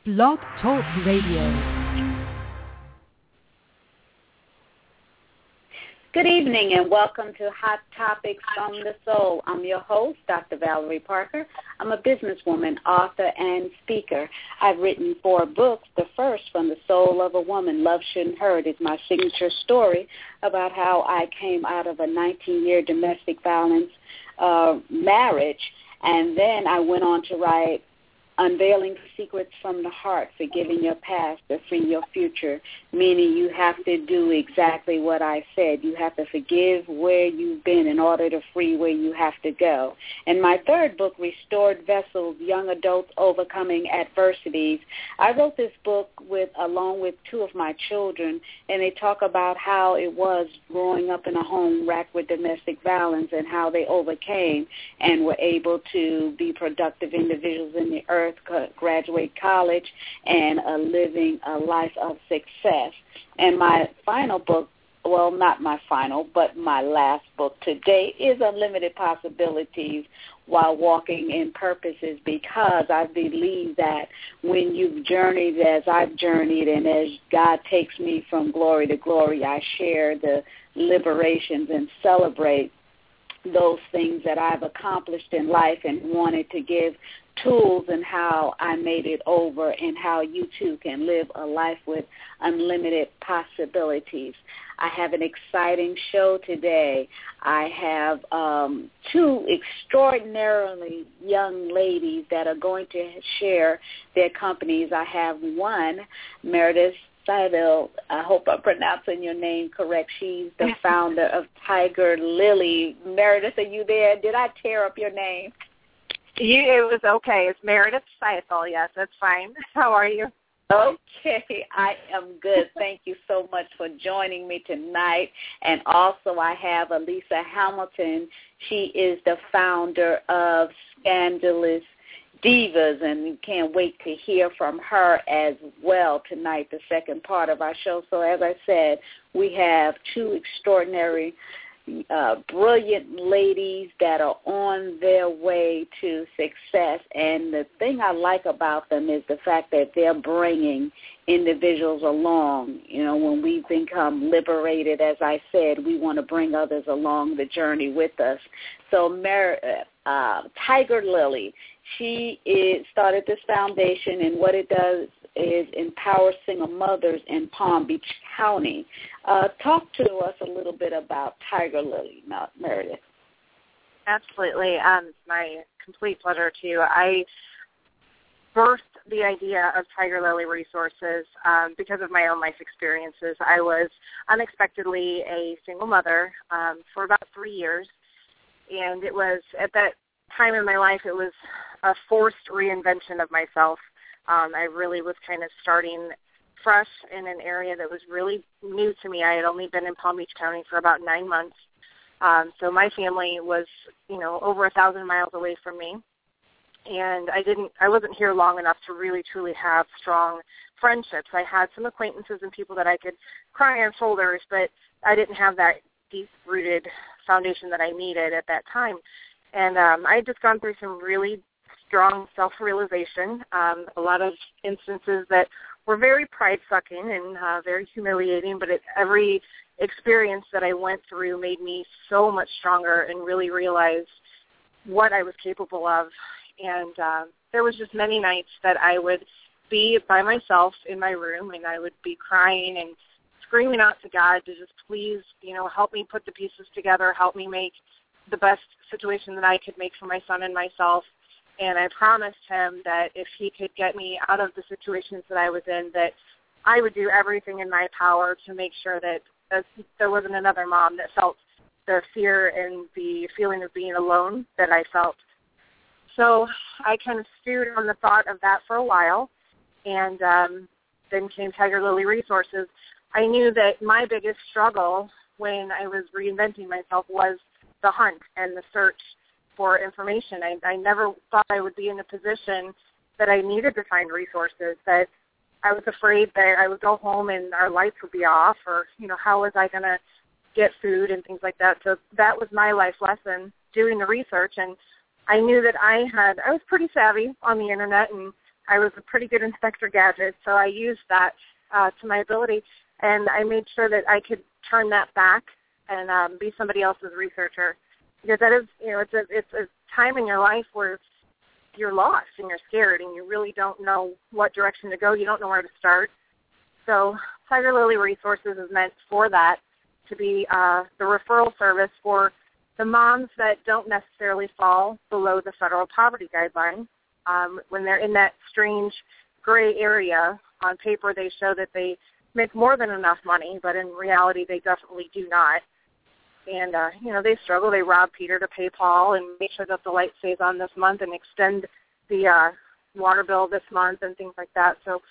Blog Talk Radio. Good evening and welcome to Hot Topics from the Soul. I'm your host, Dr. Valerie Parker. I'm a businesswoman, author, and speaker. I've written 4 books. The first, From the Soul of a Woman, Love Shouldn't Hurt, is my signature story about how I came out of a 19-year domestic violence marriage. And then I went on to write Unveiling Secrets from the Heart, Forgiving Your Past to Free Your Future, meaning you have to do exactly what I said. You have to forgive where you've been in order to free where you have to go. And my third book, Restored Vessels, Young Adults Overcoming Adversities, I wrote this book along with 2 of my children, and they talk about how it was growing up in a home racked with domestic violence and how they overcame and were able to be productive individuals in the earth, graduate college, and living a life of success. And my final book, well, not my final, but my last book today is Unlimited Possibilities While Walking in Purposes, because I believe that when you've journeyed as I've journeyed and as God takes me from glory to glory, I share the liberations and celebrate those things that I've accomplished in life and wanted to give tools and how I made it over and how you too can live a life with unlimited possibilities. I have an exciting show today. I have 2 extraordinarily young ladies that are going to share their companies. I have one, Meredith Seidel, I hope I'm pronouncing your name correct. She's the founder of Tiger Lily. Meredith, are you there? Did I tear up your name? It was okay. It's Meredith Seidel. Yes, that's fine. How are you? Okay, I am good. Thank you so much for joining me tonight. And also I have Elisa Hamilton. She is the founder of Scandalous Divas, and we can't wait to hear from her as well tonight, the second part of our show. So as I said, we have 2 extraordinary, brilliant ladies that are on their way to success. And the thing I like about them is the fact that they're bringing individuals along. You know, when we become liberated, as I said, we want to bring others along the journey with us. So Tiger Lily, she started this foundation, and what it does is empower single mothers in Palm Beach County. Talk to us a little bit about Tiger Lily, Meredith. Absolutely. It's my complete pleasure to. I birthed the idea of Tiger Lily Resources because of my own life experiences. I was unexpectedly a single mother for about 3 years, and it was at that time in my life, it was a forced reinvention of myself. I really was kind of starting fresh in an area that was really new to me. I had only been in Palm Beach County for about 9 months. So my family was, over 1,000 miles away from me. And I wasn't here long enough to really, truly have strong friendships. I had some acquaintances and people that I could cry on shoulders, but I didn't have that deep-rooted foundation that I needed at that time. And I had just gone through some really strong self-realization, a lot of instances that were very pride-sucking and very humiliating, but every experience that I went through made me so much stronger and really realize what I was capable of. And there was just many nights that I would be by myself in my room, and I would be crying and screaming out to God to just please, help me put the pieces together, help me make the best situation that I could make for my son and myself. And I promised him that if he could get me out of the situations that I was in, that I would do everything in my power to make sure that there wasn't another mom that felt the fear and the feeling of being alone that I felt. So I kind of stewed on the thought of that for a while, and then came Tiger Lily Resources. I knew that my biggest struggle when I was reinventing myself was the hunt and the search for information. I never thought I would be in a position that I needed to find resources, that I was afraid that I would go home and our lights would be off, or, how was I going to get food and things like that. So that was my life lesson, doing the research. And I knew that I was pretty savvy on the internet, and I was a pretty good Inspector Gadget, so I used that to my ability, and I made sure that I could turn that back and be somebody else's researcher, because that is, it's a time in your life where you're lost and you're scared and you really don't know what direction to go. You don't know where to start. So Tiger Lily Resources is meant for that, to be the referral service for the moms that don't necessarily fall below the federal poverty guideline. When they're in that strange gray area, on paper they show that they make more than enough money, but in reality they definitely do not. And, they struggle. They rob Peter to pay Paul and make sure that the light stays on this month and extend the water bill this month and things like that. So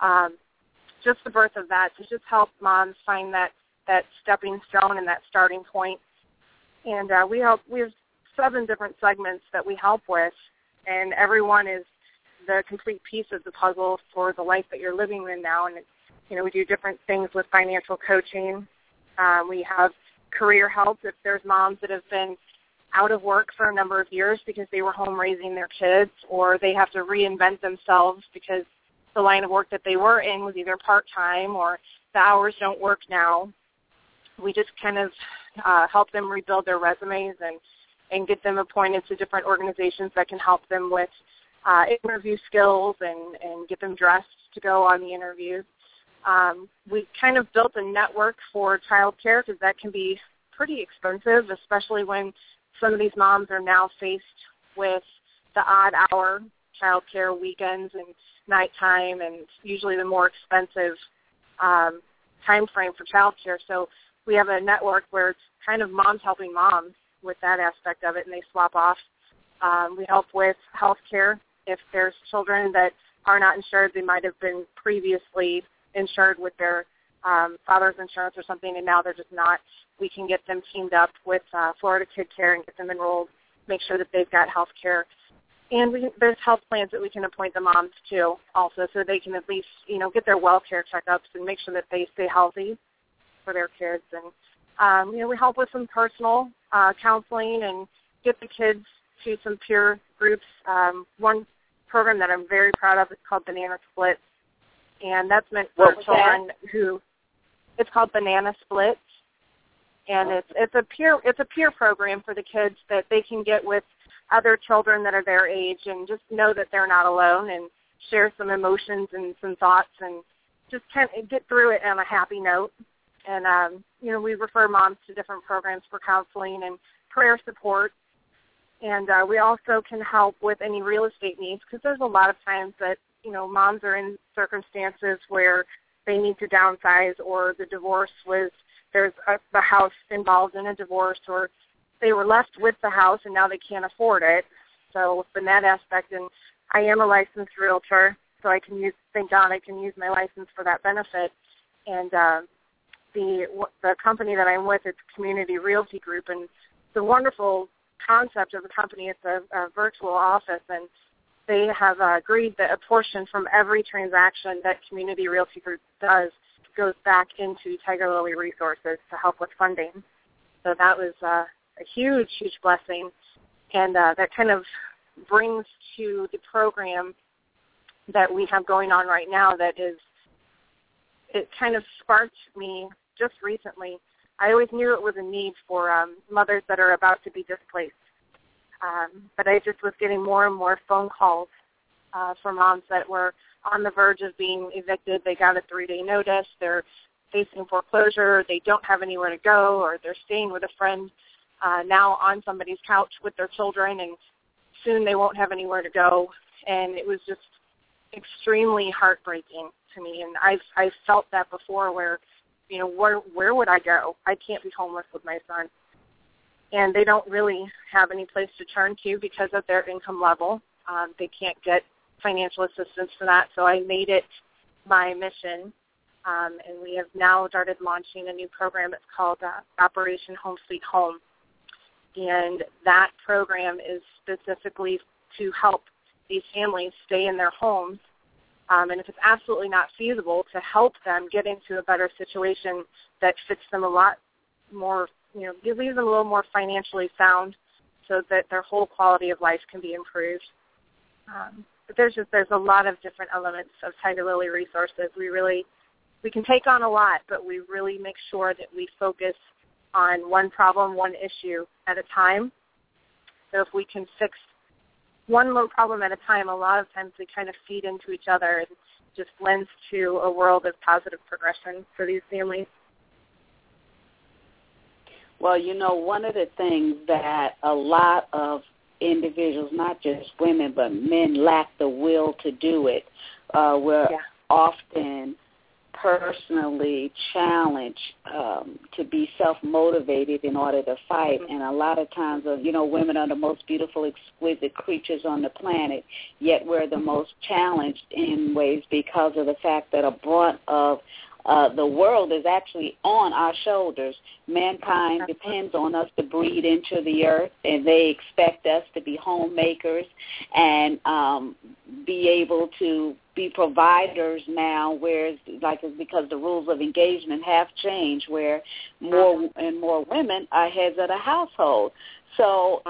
just the birth of that to just help moms find that stepping stone and that starting point. And we have 7 different segments that we help with, and everyone is the complete piece of the puzzle for the life that you're living in now. And, we do different things with financial coaching. We have career help if there's moms that have been out of work for a number of years because they were home raising their kids, or they have to reinvent themselves because the line of work that they were in was either part-time or the hours don't work now. We just kind of help them rebuild their resumes and get them appointed to different organizations that can help them with interview skills and get them dressed to go on the interviews. We kind of built a network for child care because that can be pretty expensive, especially when some of these moms are now faced with the odd hour child care weekends and nighttime, and usually the more expensive time frame for child care. So we have a network where it's kind of moms helping moms with that aspect of it, and they swap off. We help with health care. If there's children that are not insured, they might have been previously insured with their father's insurance or something, and now they're just not. We can get them teamed up with Florida Kid Care and get them enrolled, make sure that they've got health care. And there's health plans that we can appoint the moms to also, so they can at least, get their well care checkups and make sure that they stay healthy for their kids. And, we help with some personal counseling and get the kids to some peer groups. One program that I'm very proud of is called Banana Splits, and that's meant for children it's called Banana Splits, and it's a peer program for the kids that they can get with other children that are their age and just know that they're not alone and share some emotions and some thoughts and just kind of get through it on a happy note. And, we refer moms to different programs for counseling and prayer support. And we also can help with any real estate needs, because there's a lot of times that, moms are in circumstances where they need to downsize, or the divorce there's the house involved in a divorce, or they were left with the house and now they can't afford it. So in that aspect, and I am a licensed realtor, so thank God I can use my license for that benefit. And the company that I'm with, it's Community Realty Group, and it's a wonderful concept of the company. It's a virtual office, and they have agreed that a portion from every transaction that Community Realty Group does goes back into Tiger Lily Resources to help with funding. So that was a huge, huge blessing, and that kind of brings to the program that we have going on right now it kind of sparked me just recently. I always knew it was a need for mothers that are about to be displaced. But I just was getting more and more phone calls from moms that were on the verge of being evicted. They got a 3-day notice. They're facing foreclosure. They don't have anywhere to go, or they're staying with a friend now on somebody's couch with their children, and soon they won't have anywhere to go. And it was just extremely heartbreaking to me. And I've felt that before where, where would I go? I can't be homeless with my son. And they don't really have any place to turn to because of their income level. They can't get financial assistance for that. So I made it my mission, and we have now started launching a new program. It's called Operation Home Sweet Home. And that program is specifically to help these families stay in their homes. And if it's absolutely not feasible, to help them get into a better situation that fits them a lot more, leaves them a little more financially sound so that their whole quality of life can be improved. there's a lot of different elements of Tiger Lily Resources. We can take on a lot, but we really make sure that we focus on one problem, one issue at a time. So if we can fix one little problem at a time, a lot of times we kind of feed into each other and just lends to a world of positive progression for these families. Well, one of the things that a lot of individuals, not just women, but men, lack the will to do it. We're often personally challenged to be self-motivated in order to fight. And a lot of times, women are the most beautiful, exquisite creatures on the planet, yet we're the most challenged in ways because of the fact that a brunt of the world is actually on our shoulders. Mankind depends on us to breed into the earth, and they expect us to be homemakers and be able to be providers now, whereas because the rules of engagement have changed, where more and more women are heads of the household. So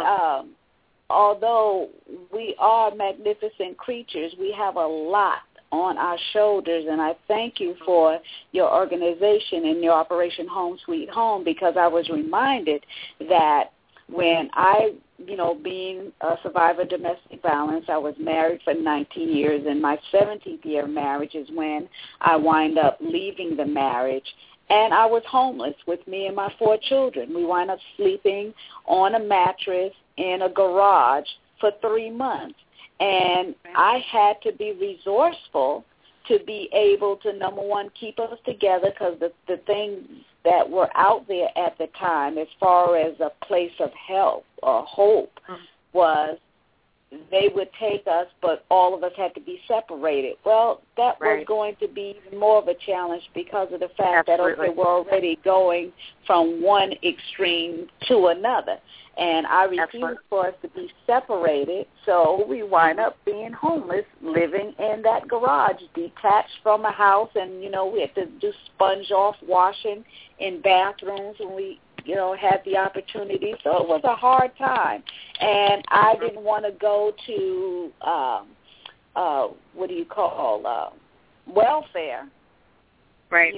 although we are magnificent creatures, we have a lot on our shoulders, and I thank you for your organization and your Operation Home Sweet Home, because I was reminded that when I, being a survivor of domestic violence, I was married for 19 years, and my 17th year of marriage is when I wind up leaving the marriage, and I was homeless with me and my 4 children. We wind up sleeping on a mattress in a garage for 3 months. And I had to be resourceful to be able to, number one, keep us together, because the things that were out there at the time as far as a place of help or hope was they would take us, but all of us had to be separated. Well, that was going to be even more of a challenge because of the fact that, okay, we're already going from one extreme to another. And I refused for us to be separated, so we wind up being homeless, living in that garage, detached from a house, and, we had to do sponge-off washing in bathrooms when we, had the opportunity. So it was a hard time. And I didn't want to go to, welfare. Right.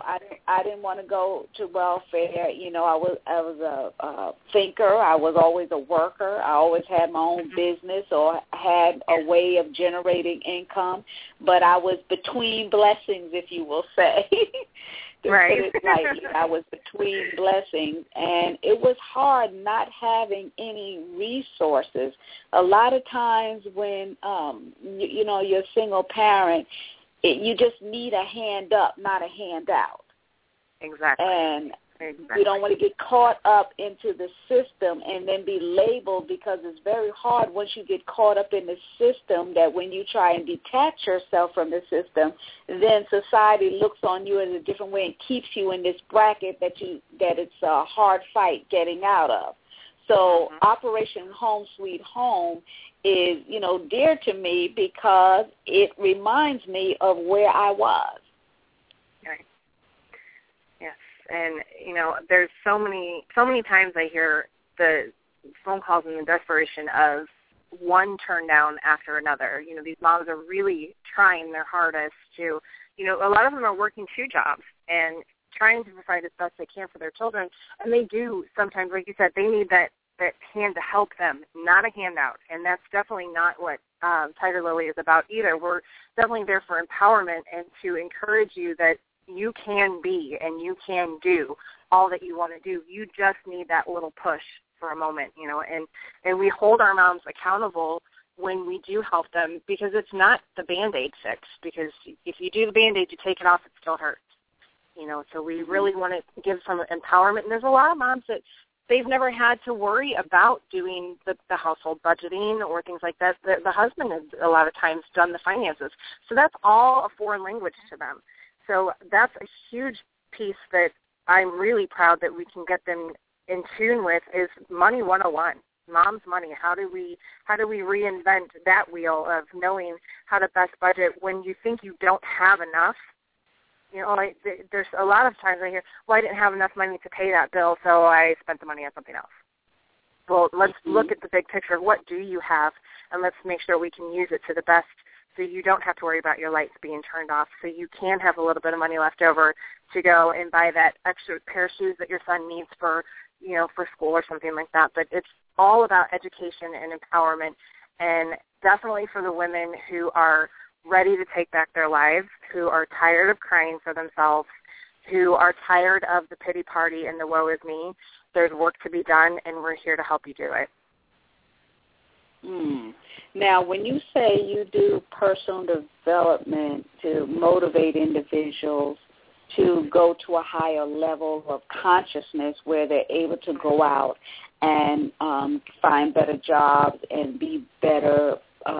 I didn't want to go to welfare. I was a thinker. I was always a worker. I always had my own business or had a way of generating income. But I was between blessings, if you will say. To put it lightly, I was between blessings, and it was hard not having any resources. A lot of times when you're a single parent, you just need a hand up, not a handout. Exactly. And you don't want to get caught up into the system and then be labeled, because it's very hard once you get caught up in the system that when you try and detach yourself from the system, then society looks on you in a different way and keeps you in this bracket that it's a hard fight getting out of. So Operation Home Sweet Home is, dear to me because it reminds me of where I was. Right. Yes. And, there's so many times I hear the phone calls and the desperation of one turn down after another. These moms are really trying their hardest to, a lot of them are working 2 jobs and trying to provide as best they can for their children. And they do sometimes, like you said, they need that hand to help them, not a handout. And that's definitely not what Tiger Lily is about either. We're definitely there for empowerment and to encourage you that you can be and you can do all that you want to do. You just need that little push for a moment, and we hold our moms accountable when we do help them, because it's not the Band-Aid fix, because if you do the Band-Aid, you take it off, it still hurts. So we really want to give some empowerment. And there's a lot of moms that they've never had to worry about doing the household budgeting or things like that. The husband has a lot of times done the finances. So that's all a foreign language to them. So that's a huge piece that I'm really proud that we can get them in tune with is Money 101. Mom's money. How do we reinvent that wheel of knowing how to best budget when you think you don't have enough? There's a lot of times I hear, well, I didn't have enough money to pay that bill, so I spent the money on something else. Well, let's look at the big picture. What do you have? and let's make sure we can use it to the best so you don't have to worry about your lights being turned off, so you can have a little bit of money left over to go and buy that extra pair of shoes that your son needs for, for school or something like that. But it's all about education and empowerment, and definitely for the women who are ready to take back their lives, who are tired of crying for themselves, who are tired of the pity party and the woe is me. There's work to be done, and we're here to help you do it. Now, when you say you do personal development to motivate individuals to go to a higher level of consciousness where they're able to go out and find better jobs and be better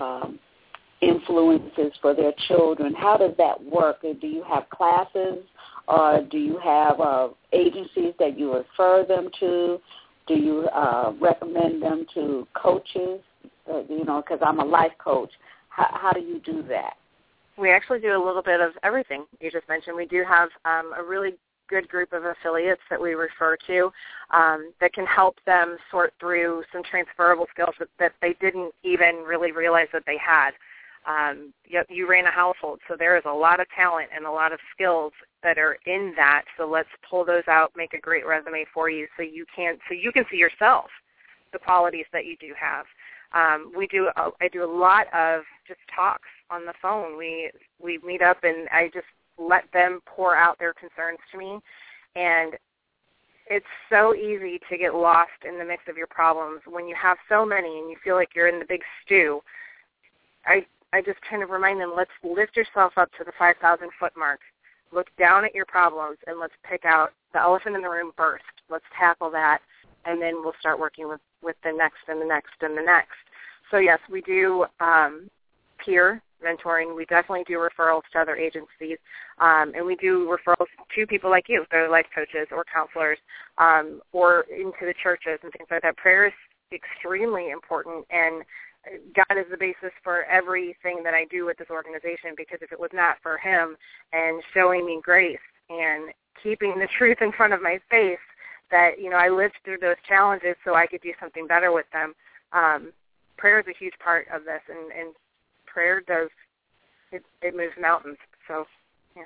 influences for their children, how does that work? Do you have classes, or do you have agencies that you refer them to? Do you recommend them to coaches? Because I'm a life coach. How do you do that? We actually do a little bit of everything you just mentioned. We do have a really good group of affiliates that we refer to that can help them sort through some transferable skills that they didn't even really realize that they had. You ran a household, so there is a lot of talent and a lot of skills that are in that. So let's pull those out, make a great resume for you, so you can see yourself the qualities that you do have. I do a lot of just talks on the phone. We meet up, and I just let them pour out their concerns to me. And it's so easy to get lost in the mix of your problems when you have so many and you feel like you're in the big stew. I just kind of remind them, let's lift yourself up to the 5,000-foot mark. Look down at your problems, and let's pick out the elephant in the room first. Let's tackle that, and then we'll start working with the next and the next and the next. So, yes, we do peer mentoring. We definitely do referrals to other agencies, and we do referrals to people like you, they're life coaches or counselors, or into the churches and things like that. Prayer is extremely important, and God is the basis for everything that I do with this organization, because if it was not for him and showing me grace and keeping the truth in front of my face, that, I lived through those challenges so I could do something better with them. Prayer is a huge part of this, and prayer it moves mountains. So, yeah.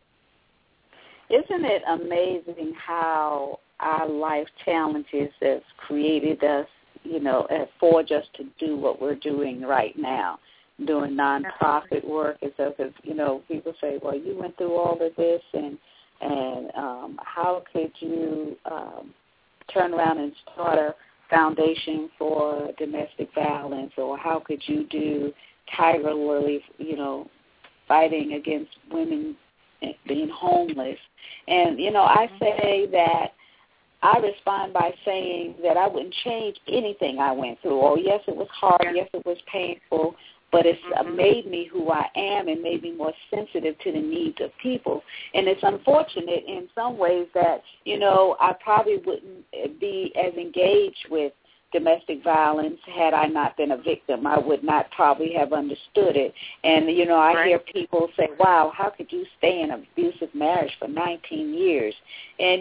Isn't it amazing how our life challenges have created us, forge us to do what we're doing right now, doing nonprofit work? As if, people say, well, you went through all of this, and how could you turn around and start a foundation for domestic violence, or how could you do Tiger Lily, fighting against women being homeless? And, I say that I respond by saying that I wouldn't change anything I went through. Oh, yes, it was hard. Yes, it was painful. But it's made me who I am and made me more sensitive to the needs of people. And it's unfortunate in some ways that, I probably wouldn't be as engaged with domestic violence had I not been a victim. I would not probably have understood it. And, I hear people say, wow, how could you stay in an abusive marriage for 19 years? And,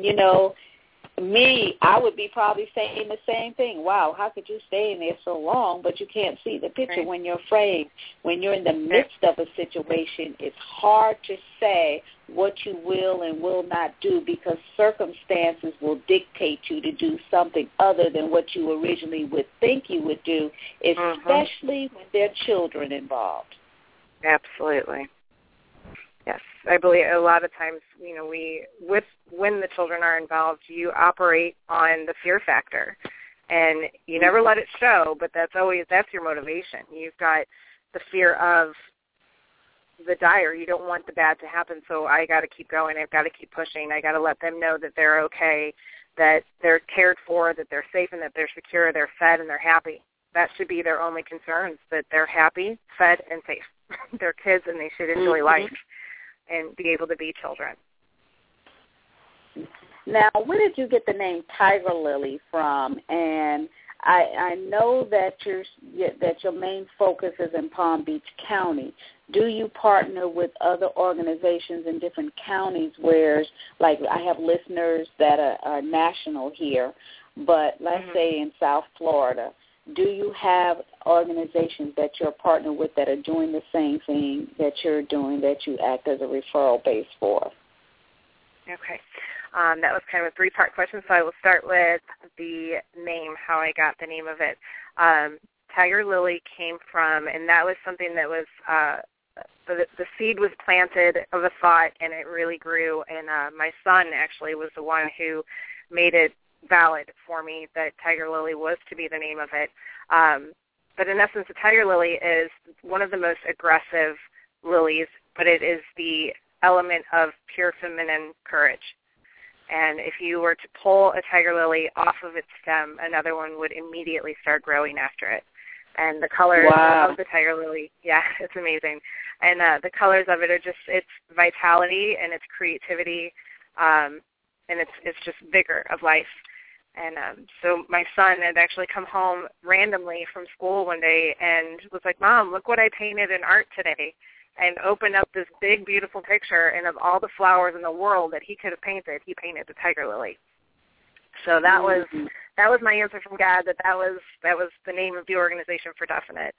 I would be probably saying the same thing. Wow, how could you stay in there so long? But you can't see the picture when you're afraid. When you're in the midst of a situation, it's hard to say what you will and will not do, because circumstances will dictate you to do something other than what you originally would think you would do, especially when there are children involved. Absolutely. Yes, I believe a lot of times, when the children are involved, you operate on the fear factor, and you never let it show, but that's your motivation. You've got the fear of the dire. You don't want the bad to happen, so I got to keep going. I've got to keep pushing. I got to let them know that they're okay, that they're cared for, that they're safe, and that they're secure, they're fed, and they're happy. That should be their only concerns, that they're happy, fed, and safe. They're kids, and they should enjoy life and be able to be children. Now, where did you get the name Tiger Lily from? And I know that your main focus is in Palm Beach County. Do you partner with other organizations in different counties where, like, I have listeners that are national here, but let's say in South Florida, do you have organizations that you're partnered with that are doing the same thing that you're doing that you act as a referral base for? Okay. That was kind of a three-part question, so I will start with the name, how I got the name of it. Tiger Lily came from, and that was something that was, the seed was planted of a thought, and it really grew, and my son actually was the one who made it valid for me that Tiger Lily was to be the name of it. But in essence, the Tiger Lily is one of the most aggressive lilies, but it is the element of pure feminine courage. And if you were to pull a tiger lily off of its stem, another one would immediately start growing after it. And the colors of the tiger lily, yeah, it's amazing. And the colors of it are just, it's vitality and it's creativity, and it's just vigor of life. And so my son had actually come home randomly from school one day and was like, Mom, look what I painted in art today. And opened up this big, beautiful picture, and of all the flowers in the world that he could have painted, he painted the tiger lily. So that was my answer from God. That was the name of the organization for definite.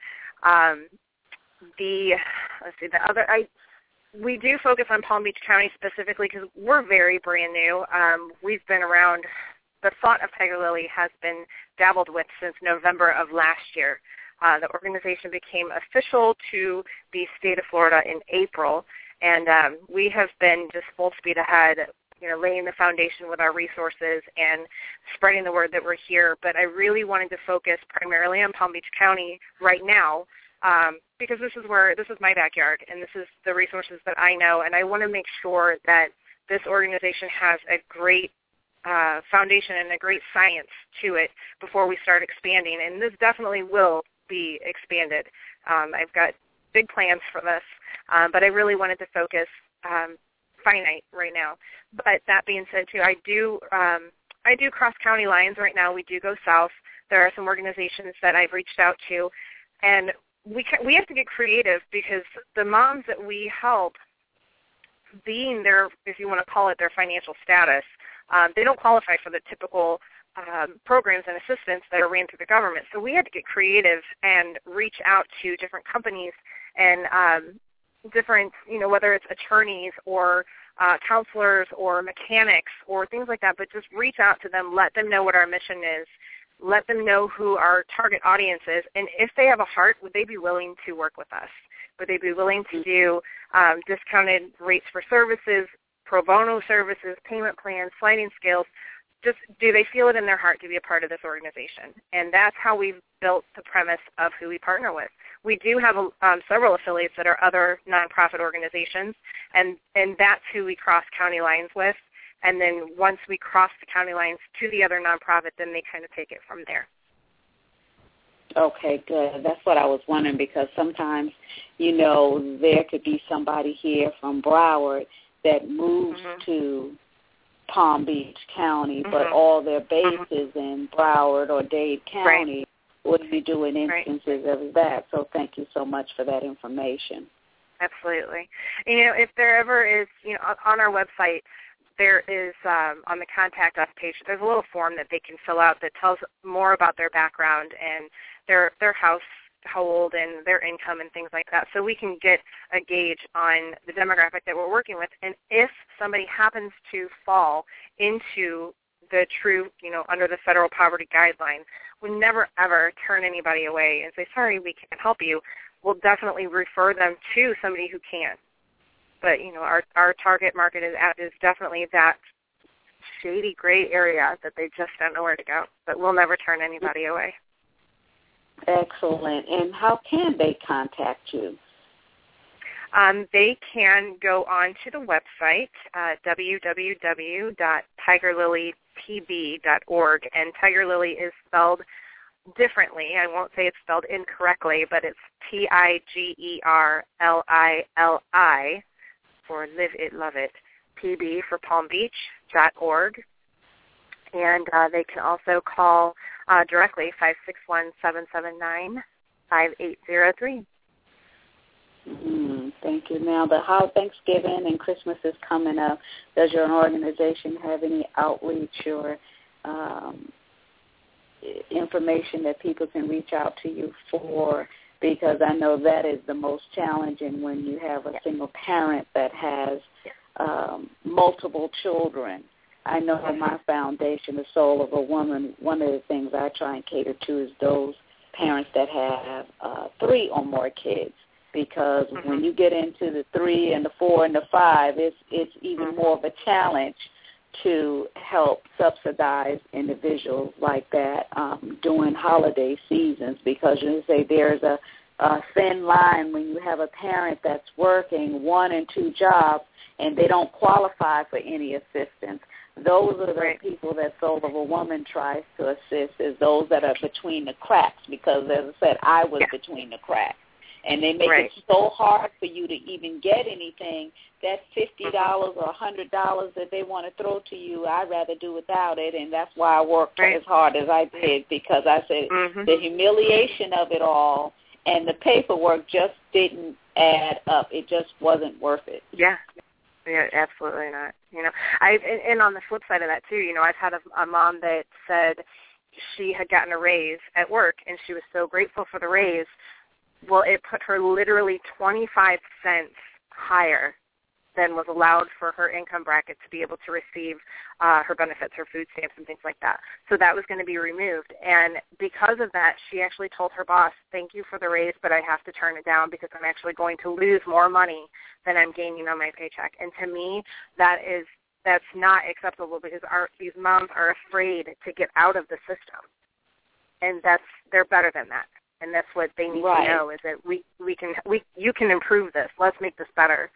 We do focus on Palm Beach County specifically because we're very brand new. We've been around. The thought of Tiger Lily has been dabbled with since November of last year. The organization became official to the state of Florida in April, and we have been just full speed ahead, laying the foundation with our resources and spreading the word that we're here. But I really wanted to focus primarily on Palm Beach County right now because this is my backyard, and this is the resources that I know, and I want to make sure that this organization has a great foundation and a great science to it before we start expanding, and this definitely will be expanded. I've got big plans for this, but I really wanted to focus finite right now. But that being said, too, I do cross county lines right now. We do go south. There are some organizations that I've reached out to, and we have to get creative because the moms that we help, being their, if you want to call it, their financial status, they don't qualify for the typical programs and assistance that are ran through the government. So we had to get creative and reach out to different companies and different, whether it's attorneys or counselors or mechanics or things like that, but just reach out to them, let them know what our mission is, let them know who our target audience is, and if they have a heart, would they be willing to work with us? Would they be willing to do discounted rates for services, pro bono services, payment plans, sliding scales? Just do they feel it in their heart to be a part of this organization? And that's how we've built the premise of who we partner with. We do have several affiliates that are other nonprofit organizations, and that's who we cross county lines with. And then once we cross the county lines to the other nonprofit, then they kind of take it from there. Okay, good. That's what I was wondering because sometimes, there could be somebody here from Broward that moves to Palm Beach County, but all their bases in Broward or Dade County would be doing instances of that. So thank you so much for that information. Absolutely. If there ever is, on our website, there is, on the Contact Us page, there's a little form that they can fill out that tells more about their background and their household and their income and things like that, so we can get a gauge on the demographic that we're working with. And if somebody happens to fall into the true, under the federal poverty guidelines, we never, ever turn anybody away and say, sorry, we can't help you. We'll definitely refer them to somebody who can. But, our target market is definitely that shady gray area that they just don't know where to go. But we'll never turn anybody away. Excellent. And how can they contact you? They can go on to the website, www.tigerlilypb.org, and Tiger Lily is spelled differently. I won't say it's spelled incorrectly, but it's Tigerlili for Live It, Love It, PB for Palm Beach.org. And they can also call directly 561-779-5803. Thank you. Now, how Thanksgiving and Christmas is coming up, does your organization have any outreach or information that people can reach out to you for? Because I know that is the most challenging when you have a single parent that has multiple children. I know in my foundation, The Soul of a Woman, one of the things I try and cater to is those parents that have 3 or more kids, because when you get into the 3 and the 4 and the 5, it's even more of a challenge to help subsidize individuals like that during holiday seasons, because you say there's a thin line when you have a parent that's working 1 and 2 jobs and they don't qualify for any assistance. Those are the people that Soul of a Woman tries to assist, is those that are between the cracks, because, as I said, I was between the cracks. And they make it so hard for you to even get anything. That $50 or $100 that they want to throw to you, I'd rather do without it, and that's why I worked as hard as I did, because I said the humiliation of it all and the paperwork just didn't add up. It just wasn't worth it. Yeah, absolutely not. And on the flip side of that too, I've had a mom that said she had gotten a raise at work, and she was so grateful for the raise. Well, it put her literally 25 cents higher than was allowed for her income bracket to be able to receive her benefits, her food stamps, and things like that. So that was going to be removed. And because of that, she actually told her boss, thank you for the raise, but I have to turn it down because I'm actually going to lose more money than I'm gaining on my paycheck. And to me, that's not acceptable, because these moms are afraid to get out of the system. And they're better than that. And that's what they need to know, is that you can improve this. Let's make this better.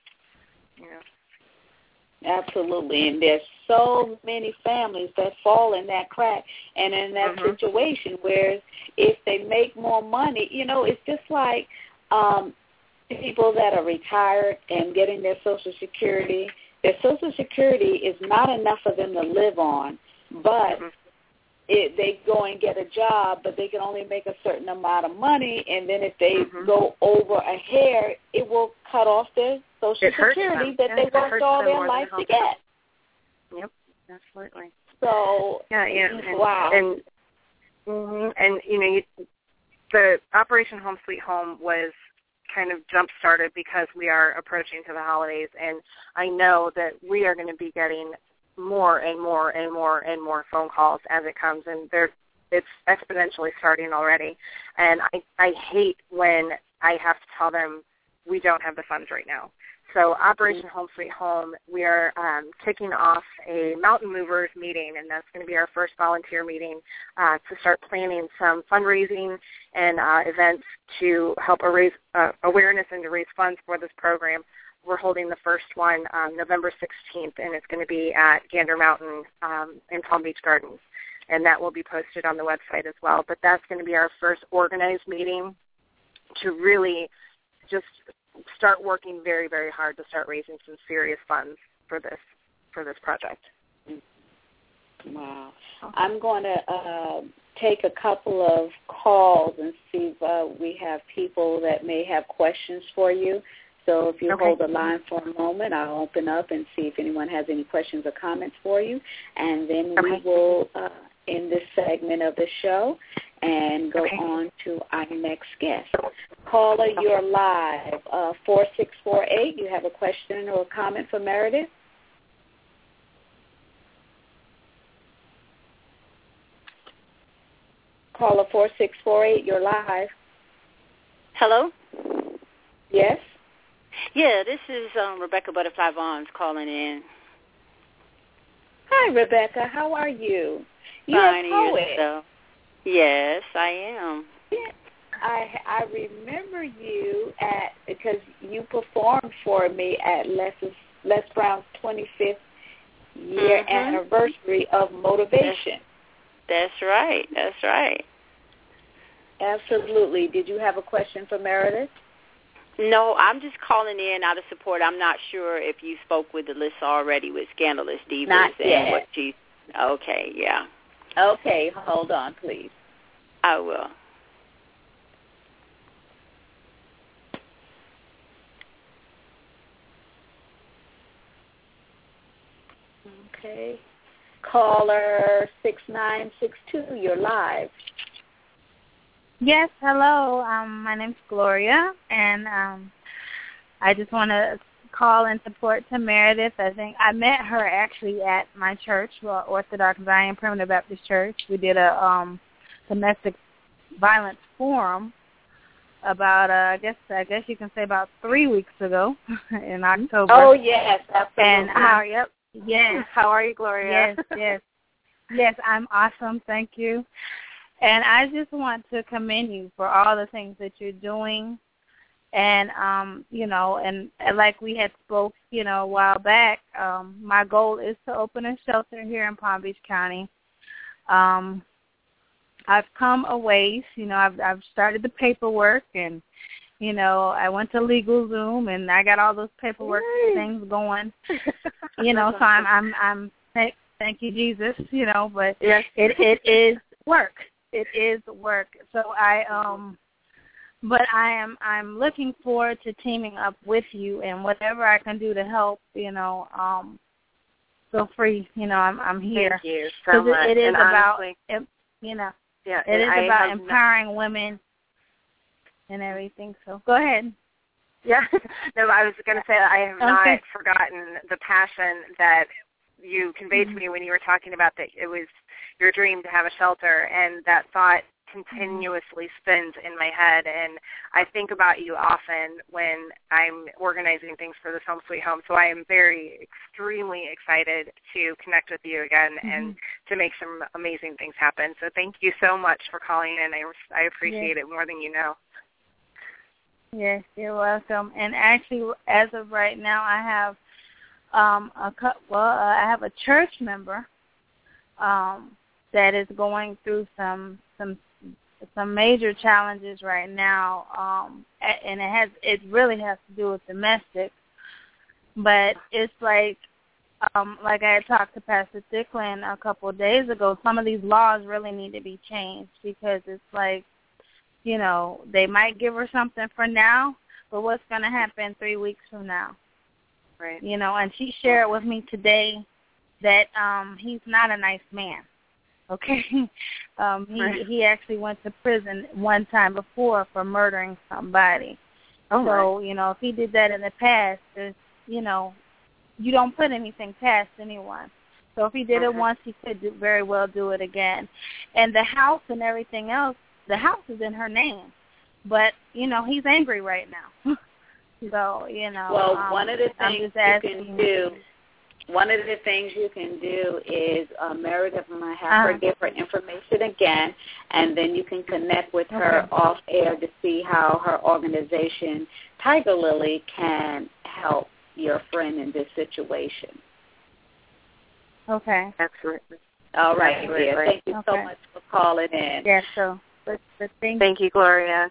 Absolutely, and there's so many families that fall in that crack and in that situation where if they make more money, it's just like people that are retired and getting their Social Security. Their Social Security is not enough for them to live on, but they go and get a job, but they can only make a certain amount of money, and then if they go over a hair, it will cut off their Social Security that they worked all their life to get. Yep, absolutely. So, wow. And the Operation Home Sweet Home was kind of jump-started because we are approaching to the holidays, and I know that we are going to be getting more and more and more and more phone calls as it comes, and it's exponentially starting already. And I hate when I have to tell them we don't have the funds right now. So Operation Home Sweet Home, we are kicking off a Mountain Movers meeting, and that's going to be our first volunteer meeting to start planning some fundraising and events to help raise awareness and to raise funds for this program. We're holding the first one November 16th, and it's going to be at Gander Mountain in Palm Beach Gardens, and that will be posted on the website as well. But that's going to be our first organized meeting to really just start working very, very hard to start raising some serious funds for this project. Wow. I'm going to take a couple of calls and see if we have people that may have questions for you. So if you hold the line for a moment, I'll open up and see if anyone has any questions or comments for you. And then we will end this segment of the show and go on to our next guest. Caller, you're live. 4648, you have a question or a comment for Meredith? Caller 4648, you're live. Hello? Yes? Yeah, this is Rebecca Butterfly Vaughns calling in. Hi, Rebecca. How are you? Fine, yourself. Yes, I am. Yeah, I remember you because you performed for me at Les Brown's 25th year anniversary of Motivation. That's right. That's right. Absolutely. Did you have a question for Meredith? No, I'm just calling in out of support. I'm not sure if you spoke with Alyssa already with Scandalous Divas. Not yet. And what she. Okay, yeah. Okay, hold on, please. I will. Okay. Caller 6962, you're live. Yes, hello. My name's Gloria, and I just want to call and support to Meredith. I think I met her actually at my church, Orthodox Zion Primitive Baptist Church. We did a domestic violence forum about, I guess you can say about 3 weeks ago in October. Oh, yes, absolutely. And yes. How are you, Gloria? Yes, I'm awesome. Thank you. And I just want to commend you for all the things that you're doing. And, and like we had spoke, a while back, my goal is to open a shelter here in Palm Beach County. I've come a ways, I've started the paperwork, and, I went to LegalZoom, and I got all those paperwork things going, so I'm thank you, Jesus, but yes. it is work. It is work. So I'm looking forward to teaming up with you, and whatever I can do to help, feel free. I'm here. Thank you so much. It is about, honestly, it is about empowering women and everything. So go ahead. Yeah. No, I was going to say I have not forgotten the passion that you conveyed to me when you were talking about that it was your dream to have a shelter, and that thought continuously spins in my head, and I think about you often when I'm organizing things for this Home Sweet Home. So I am extremely excited to connect with you again and to make some amazing things happen. So thank you so much for calling in. I appreciate it more than you know. Yes, you're welcome. And actually, as of right now, I have I have a church member that is going through some major challenges right now, and it really has to do with domestic. But it's like I had talked to Pastor Thicklin a couple of days ago. Some of these laws really need to be changed, because it's like, they might give her something for now, but what's going to happen 3 weeks from now? Right. And she shared with me today that he's not a nice man. Okay, he actually went to prison one time before for murdering somebody. Oh, so if he did that in the past, there's you don't put anything past anyone. So if he did it once, he could very well do it again. And the house and everything else, the house is in her name, but he's angry right now. So well, one of the things you can do. One of the things you can do is, Meredith, I'm going to have her give her information again, and then you can connect with her off air to see how her organization, Tiger Lily, can help your friend in this situation. Okay. Absolutely. All right, dear. Thank you so much for calling in. Yeah, so thank you, Gloria.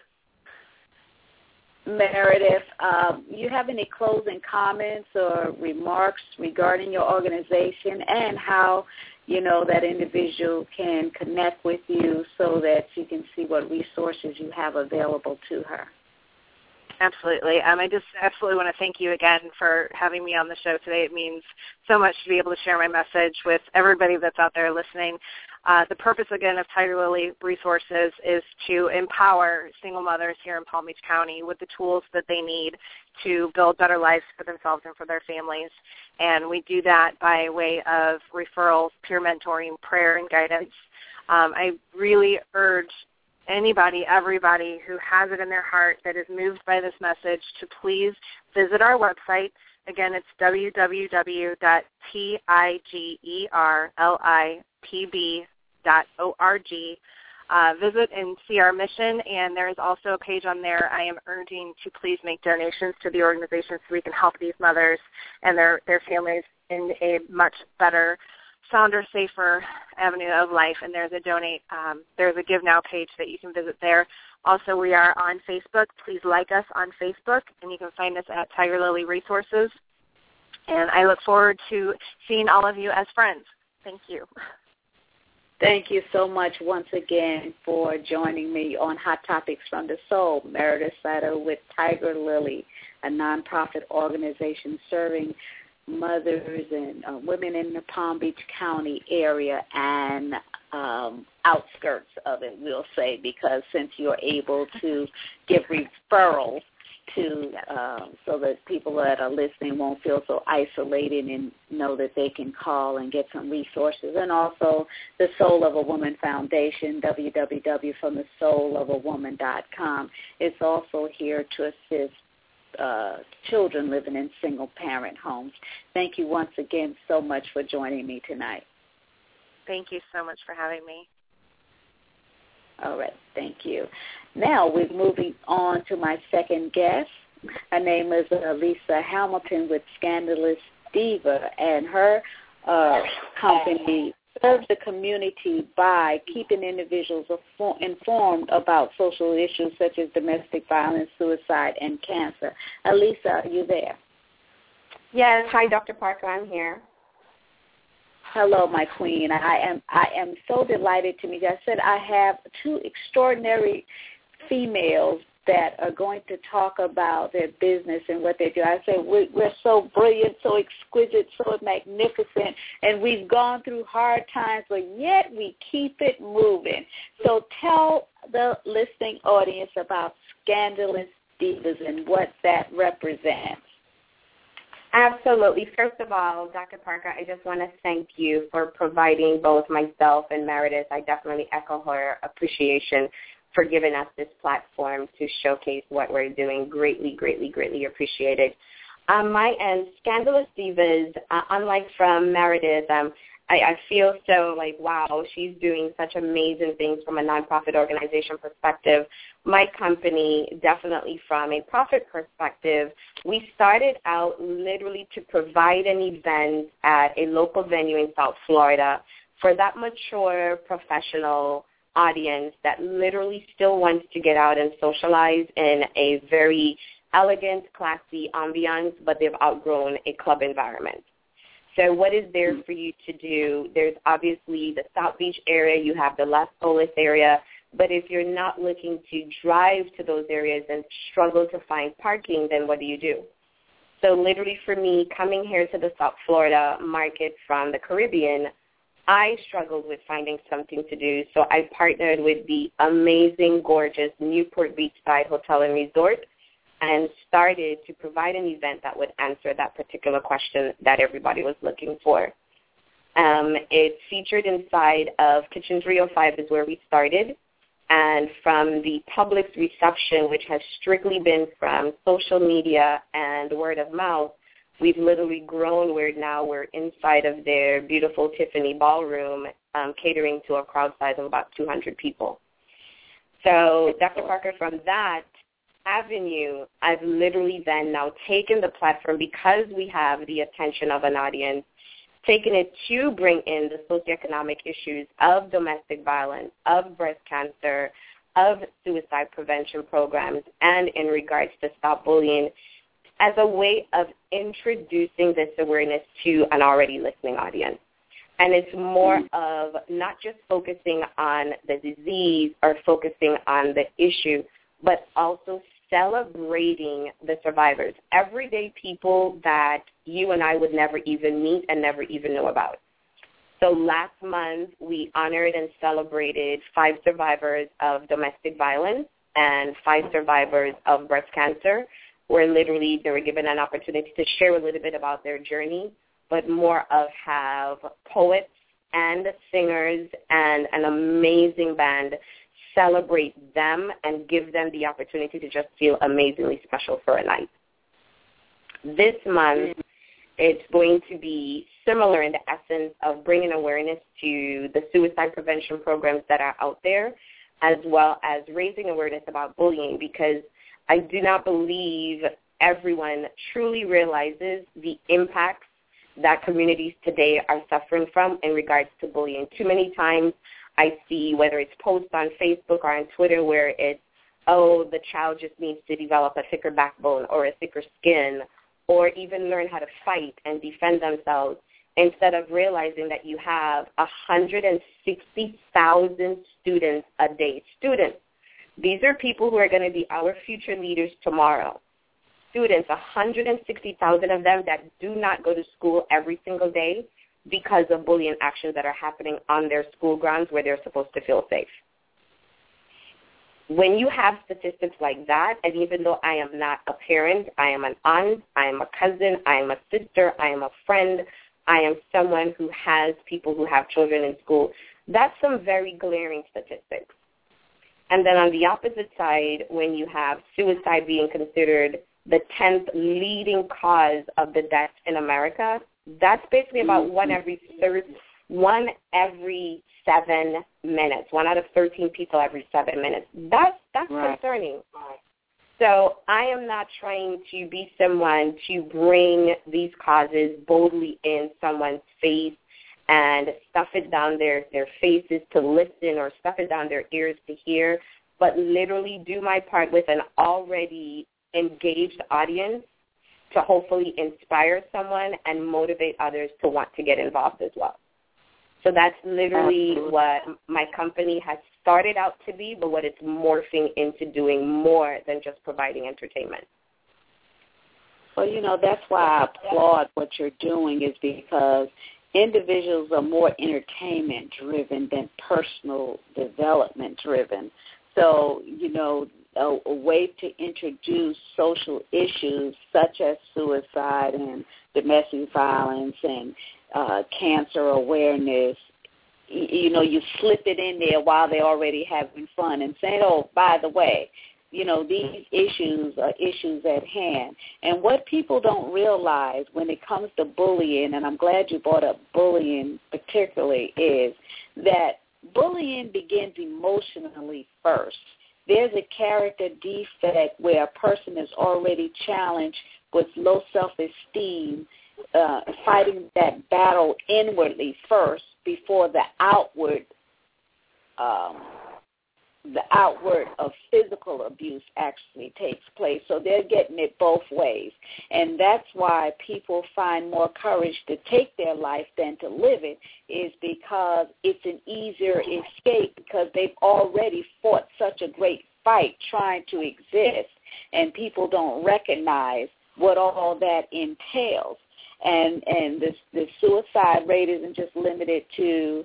Meredith, you have any closing comments or remarks regarding your organization and how, that individual can connect with you so that you can see what resources you have available to her? Absolutely. I just absolutely want to thank you again for having me on the show today. It means so much to be able to share my message with everybody that's out there listening. The purpose, again, of Tiger Lily Resources is to empower single mothers here in Palm Beach County with the tools that they need to build better lives for themselves and for their families. And we do that by way of referrals, peer mentoring, prayer, and guidance. I really urge everybody who has it in their heart that is moved by this message to please visit our website. Again, it's www.tigerlipb.org. Visit and see our mission, and there is also a page on there. I am urging to please make donations to the organization so we can help these mothers and their families in a much better, sounder, safer avenue of life. And there's a Give Now page that you can visit there. Also, we are on Facebook. Please like us on Facebook, and you can find us at Tiger Lily Resources. And I look forward to seeing all of you as friends. Thank you. Thank you so much once again for joining me on Hot Topics from the Soul. Meredith Sato with Tiger Lily, a nonprofit organization serving mothers and women in the Palm Beach County area and outskirts of it, we'll say, because since you're able to give referrals to so that people that are listening won't feel so isolated and know that they can call and get some resources. And also the Soul of a Woman Foundation, www.fromthesoulofAwoman.com, is also here to assist children living in single-parent homes. Thank you once again so much for joining me tonight. Thank you so much for having me. All right, thank you. Now we're moving on to my second guest. Her name is Lisa Hamilton with Scandalous Diva, and her company serves the community by keeping individuals informed about social issues such as domestic violence, suicide, and cancer. Elisa, are you there? Yes. Hi, Dr. Parker. I'm here. Hello, my queen. I am so delighted to meet you. I said I have two extraordinary females that are going to talk about their business and what they do. I said we're so brilliant, so exquisite, so magnificent, and we've gone through hard times, but yet we keep it moving. So tell the listening audience about Scandalous Divas and what that represents. Absolutely. First of all, Dr. Parker, I just want to thank you for providing both myself and Meredith. I definitely echo her appreciation for giving us this platform to showcase what we're doing. Greatly, greatly, greatly appreciated. On my end, Scandalous Divas, unlike from Meredith, I feel so like, wow, she's doing such amazing things from a nonprofit organization perspective. My company, definitely from a profit perspective, we started out literally to provide an event at a local venue in South Florida for that mature professional audience that literally still wants to get out and socialize in a very elegant, classy ambiance, but they've outgrown a club environment. So what is there for you to do? There's obviously the South Beach area. You have the Las Olas area. But if you're not looking to drive to those areas and struggle to find parking, then what do? So literally for me, coming here to the South Florida market from the Caribbean, I struggled with finding something to do. So I partnered with the amazing, gorgeous Newport Beachside Hotel and Resort and started to provide an event that would answer that particular question that everybody was looking for. It featured inside of Kitchen 305 is where we started. And from the public's reception, which has strictly been from social media and word of mouth, we've literally grown where now we're inside of their beautiful Tiffany ballroom, catering to a crowd size of about 200 people. So, Dr. Parker, from that avenue, I've literally then now taken the platform, because we have the attention of an audience, taken it to bring in the socioeconomic issues of domestic violence, of breast cancer, of suicide prevention programs, and in regards to Stop Bullying, as a way of introducing this awareness to an already listening audience. And it's more of not just focusing on the disease or focusing on the issue, but also celebrating the survivors, everyday people that you and I would never even meet and never even know about. So last month, we honored and celebrated 5 survivors of domestic violence and 5 survivors of breast cancer, where literally they were given an opportunity to share a little bit about their journey, but more of have poets and singers and an amazing band celebrate them and give them the opportunity to just feel amazingly special for a night. This month, it's going to be similar in the essence of bringing awareness to the suicide prevention programs that are out there, as well as raising awareness about bullying, because I do not believe everyone truly realizes the impacts that communities today are suffering from in regards to bullying. Too many times I see, whether it's posts on Facebook or on Twitter, where it's, oh, the child just needs to develop a thicker backbone or a thicker skin, or even learn how to fight and defend themselves, instead of realizing that you have 160,000 students a day. Students. These are people who are going to be our future leaders tomorrow. students, 160,000 of them, that do not go to school every single day because of bullying actions that are happening on their school grounds where they're supposed to feel safe. When you have statistics like that, and even though I am not a parent, I am an aunt, I am a cousin, I am a sister, I am a friend, I am someone who has people who have children in school, that's some very glaring statistics. And then on the opposite side, when you have suicide being considered the 10th leading cause of the deaths in America, that's basically about one every 7 minutes, 1 out of 13 people every 7 minutes. That's right. Concerning. So I am not trying to be someone to bring these causes boldly in someone's face and stuff it down their faces to listen or stuff it down their ears to hear, but literally do my part with an already engaged audience to hopefully inspire someone and motivate others to want to get involved as well. So that's literally what my company has started out to be, but what it's morphing into doing more than just providing entertainment. Well, that's why I applaud what you're doing, is because individuals are more entertainment-driven than personal development-driven. So, a way to introduce social issues such as suicide and domestic violence and cancer awareness, you slip it in there while they're already having fun and saying, oh, by the way, these issues are issues at hand. And what people don't realize when it comes to bullying, and I'm glad you brought up bullying particularly, is that bullying begins emotionally first. There's a character defect where a person is already challenged with low self-esteem, fighting that battle inwardly first before the outward of physical abuse actually takes place. So they're getting it both ways. And that's why people find more courage to take their life than to live it, is because it's an easier escape because they've already fought such a great fight trying to exist, and people don't recognize what all that entails. And the suicide rate isn't just limited to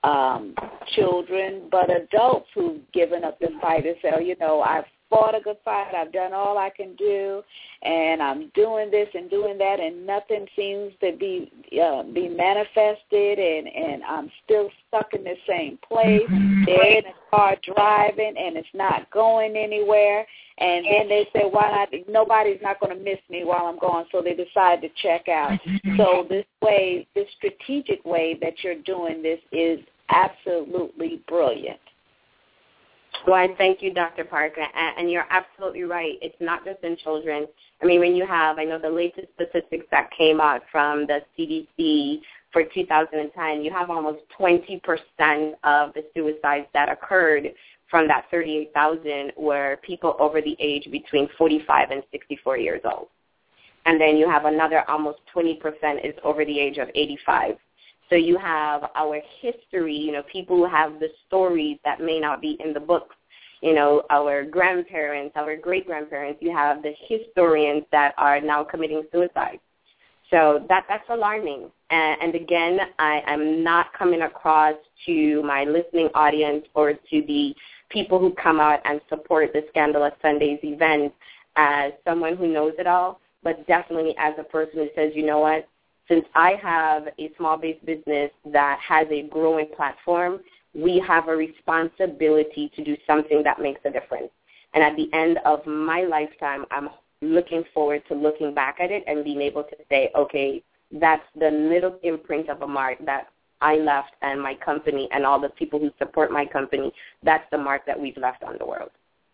children, but adults who've given up the fight and say, I've fought a good fight, I've done all I can do, and I'm doing this and doing that, and nothing seems to be manifested, and I'm still stuck in the same place. They're in a car driving, and it's not going anywhere. And then they say, why not? Nobody's not going to miss me while I'm gone, so they decide to check out. So this strategic way that you're doing this is absolutely brilliant. Well, I thank you, Dr. Parker, and you're absolutely right. It's not just in children. I mean, when you have, I know the latest statistics that came out from the CDC for 2010, you have almost 20% of the suicides that occurred from that 38,000 were people over the age between 45 and 64 years old. And then you have another almost 20% is over the age of 85. So you have our history, people who have the stories that may not be in the books, our grandparents, our great-grandparents. You have the historians that are now committing suicide. So that's alarming. And again, I'm not coming across to my listening audience or to the people who come out and support the Scandalous Sundays event as someone who knows it all, but definitely as a person who says, you know what, since I have a small-based business that has a growing platform, we have a responsibility to do something that makes a difference. And at the end of my lifetime, I'm looking forward to looking back at it and being able to say, okay, that's the little imprint of a mark that I left, and my company and all the people who support my company, that's the mark that we've left on the world.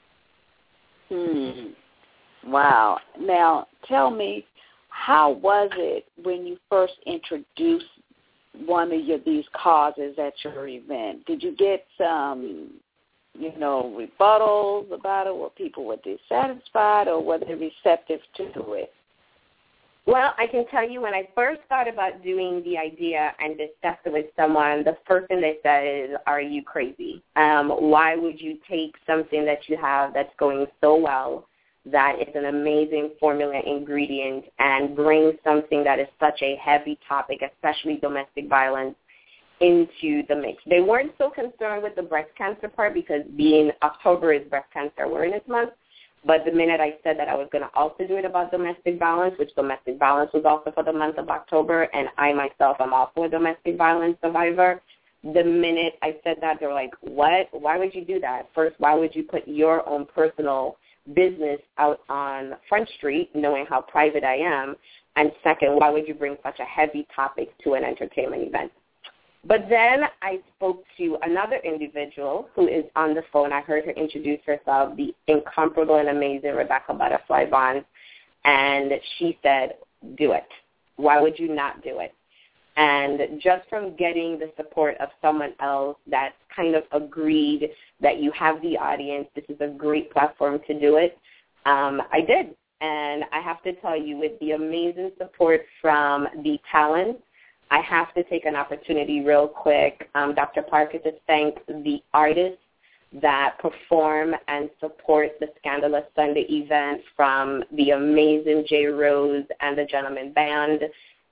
Wow. Now, tell me, how was it when you first introduced one of these causes at your event? Did you get some, rebuttals about it? Were people dissatisfied, or were they receptive to it? Well, I can tell you when I first thought about doing the idea and discussed it with someone, the first thing they said is, are you crazy? Why would you take something that you have that's going so well, that is an amazing formula ingredient and brings something that is such a heavy topic, especially domestic violence, into the mix. They weren't so concerned with the breast cancer part because being October is Breast Cancer Awareness Month, but the minute I said that I was going to also do it about domestic violence, which domestic violence was also for the month of October, and I myself am also a domestic violence survivor, the minute I said that, they were like, what? Why would you do that? First, why would you put your own personal business out on Front Street, knowing how private I am? And second, why would you bring such a heavy topic to an entertainment event? But then I spoke to another individual who is on the phone. I heard her introduce herself, the incomparable and amazing Rebecca Butterfly Bonds, and she said, do it. Why would you not do it? And just from getting the support of someone else that kind of agreed that you have the audience, this is a great platform to do it, I did. And I have to tell you, with the amazing support from the talent, I have to take an opportunity real quick, Dr. Parker, to thank the artists that perform and support the Scandalous Sunday event, from the amazing Jay Rose and the Gentleman Band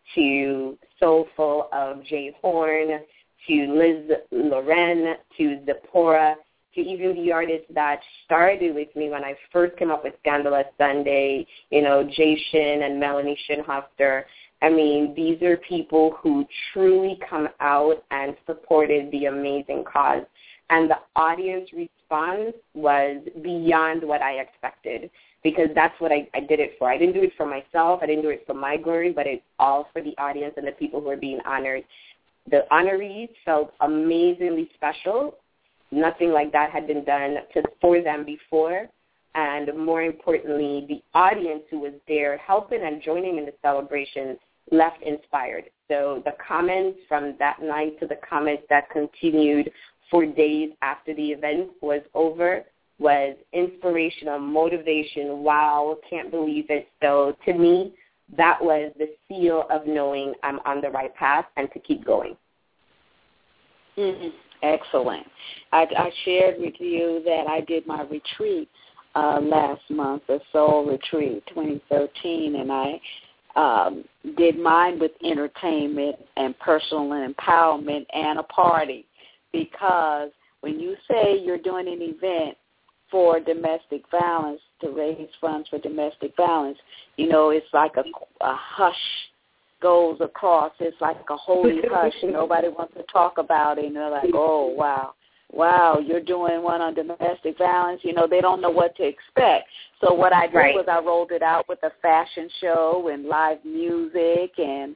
to Soulful of Jay Horn, to Liz Loren, to Zipporah, to even the artists that started with me when I first came up with Scandalous Sunday, Jay Shin and Melanie Shinhofter. I mean, these are people who truly come out and supported the amazing cause. And the audience response was beyond what I expected, because that's what I did it for. I didn't do it for myself. I didn't do it for my glory, but it's all for the audience and the people who are being honored. The honorees felt amazingly special. Nothing like that had been done for them before. And more importantly, the audience who was there helping and joining in the celebration left inspired. So the comments from that night to the comments that continued for days after the event was over was inspirational, motivation, wow, can't believe it. So to me, that was the seal of knowing I'm on the right path and to keep going. Mm-hmm. Excellent. I shared with you that I did my retreat last month, the Soul Retreat 2013, and I did mine with entertainment and personal empowerment and a party, because when you say you're doing an event for domestic violence, to raise funds for domestic violence, it's like a hush goes across. It's like a holy hush. Nobody wants to talk about it, and they're like, oh, wow, you're doing one on domestic violence. They don't know what to expect. So what I did was I rolled it out with a fashion show and live music and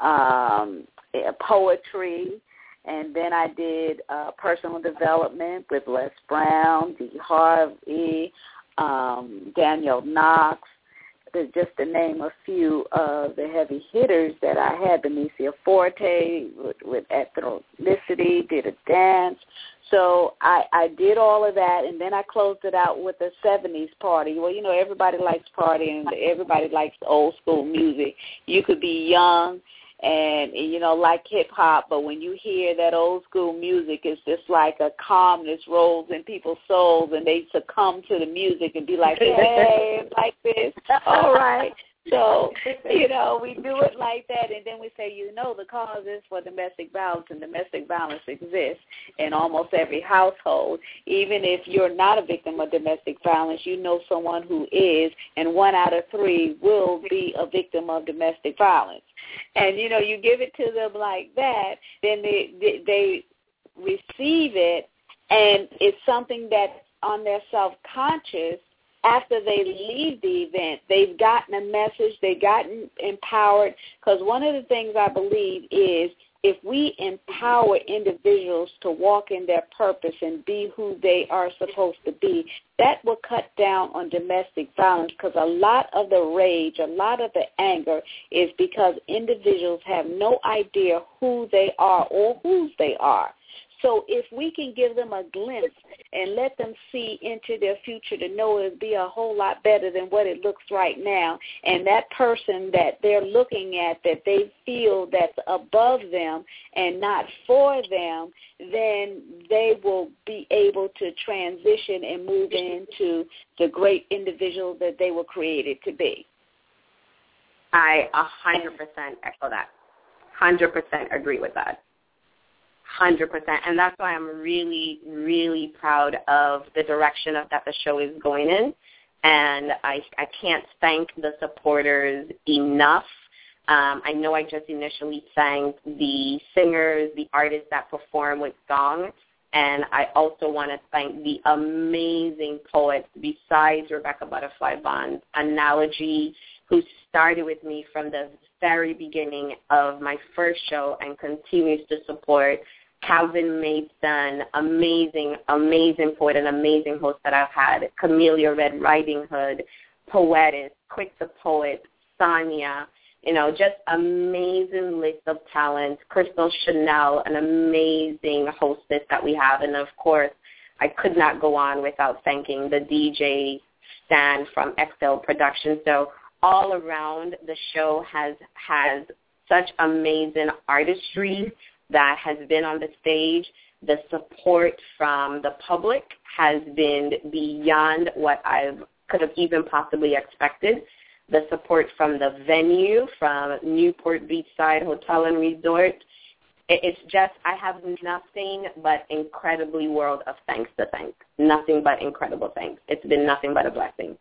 poetry. And then I did personal development with Les Brown, Dee Harvey, Daniel Knox, just to name a few of the heavy hitters that I had. Benicia Forte with Ethnicity, did a dance. So I did all of that, and then I closed it out with a 70s party. Well, everybody likes partying. Everybody likes old school music. You could be young and like hip-hop, but when you hear that old school music, it's just like a calmness rolls in people's souls, and they succumb to the music and be like, hey, like this, all right. So, we do it like that, and then we say, the cause is for domestic violence, and domestic violence exists in almost every household. Even if you're not a victim of domestic violence, you know someone who is, and 1 out of 3 will be a victim of domestic violence. And, you give it to them like that, then they receive it, and it's something that's on their self-conscious. After they leave the event, they've gotten a message, they've gotten empowered, because one of the things I believe is if we empower individuals to walk in their purpose and be who they are supposed to be, that will cut down on domestic violence, because a lot of the rage, a lot of the anger is because individuals have no idea who they are or whose they are. So if we can give them a glimpse and let them see into their future to know it'll be a whole lot better than what it looks right now, and that person that they're looking at that they feel that's above them and not for them, then they will be able to transition and move into the great individual that they were created to be. I 100% echo that. 100% agree with that. 100%. And that's why I'm really, really proud of the direction that the show is going in. And I can't thank the supporters enough. I know I just initially thanked the singers, the artists that perform with song. And I also want to thank the amazing poets besides Rebecca Butterfly Bond, Analogy, who started with me from the very beginning of my first show and continues to support. Calvin Mason, amazing, amazing poet and amazing host that I've had. Camellia Red Riding Hood, Poetess, Quick the Poet, Sonia, just amazing list of talent. Crystal Chanel, an amazing hostess that we have. And, of course, I could not go on without thanking the DJ Stan from XL Productions. So all around, the show has such amazing artistry that has been on the stage. The support from the public has been beyond what I could have even possibly expected. The support from the venue, from Newport Beachside Hotel and Resort, it's just, I have nothing but incredibly world of thanks to thank. Nothing but incredible thanks. It's been nothing but a blessing.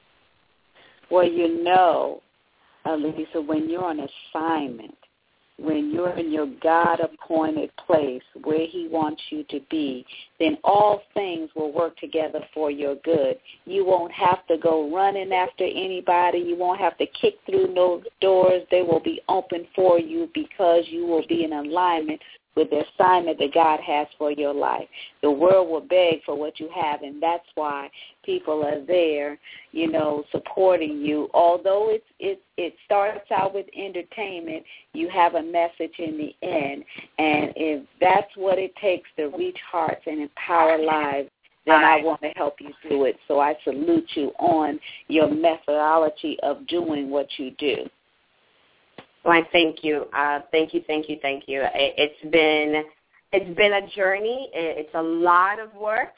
Well, Lisa, when you're on assignment, when you're in your God-appointed place where he wants you to be, then all things will work together for your good. You won't have to go running after anybody. You won't have to kick through no doors. They will be open for you because you will be in alignment with the assignment that God has for your life. The world will beg for what you have, and that's why people are there, supporting you. Although it starts out with entertainment, you have a message in the end. And if that's what it takes to reach hearts and empower lives, then I want to help you do it. So I salute you on your methodology of doing what you do. Well, thank you. Thank you. It's been a journey. It's a lot of work.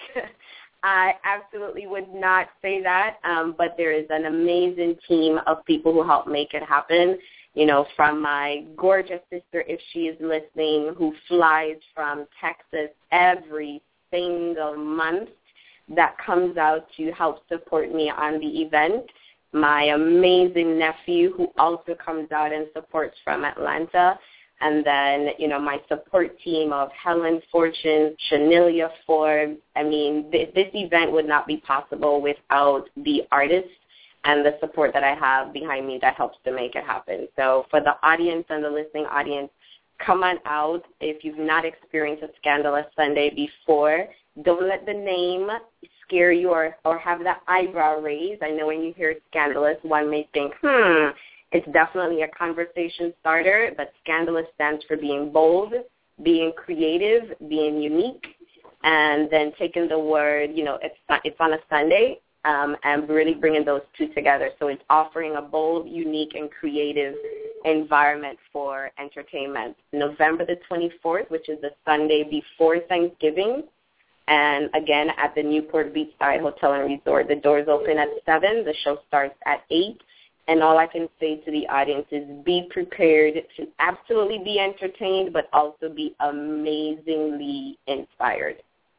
I absolutely would not say that, but there is an amazing team of people who help make it happen. From my gorgeous sister, if she is listening, who flies from Texas every single month, that comes out to help support me on the event. My amazing nephew, who also comes out and supports from Atlanta. And then, my support team of Helen Fortune, Shanilia Forbes. I mean, this event would not be possible without the artists and the support that I have behind me that helps to make it happen. So for the audience and the listening audience, come on out. If you've not experienced a Scandalous Sunday before, don't let the name scare you or have that eyebrow raised. I know when you hear Scandalous, one may think, it's definitely a conversation starter, but Scandalous stands for being bold, being creative, being unique, and then taking the word, it's on a Sunday, and really bringing those two together. So it's offering a bold, unique, and creative environment for entertainment. November the 24th, which is the Sunday before Thanksgiving, and again at the Newport Beachside Hotel and Resort. The doors open at 7. The show starts at 8. And all I can say to the audience is be prepared to absolutely be entertained, but also be amazingly inspired.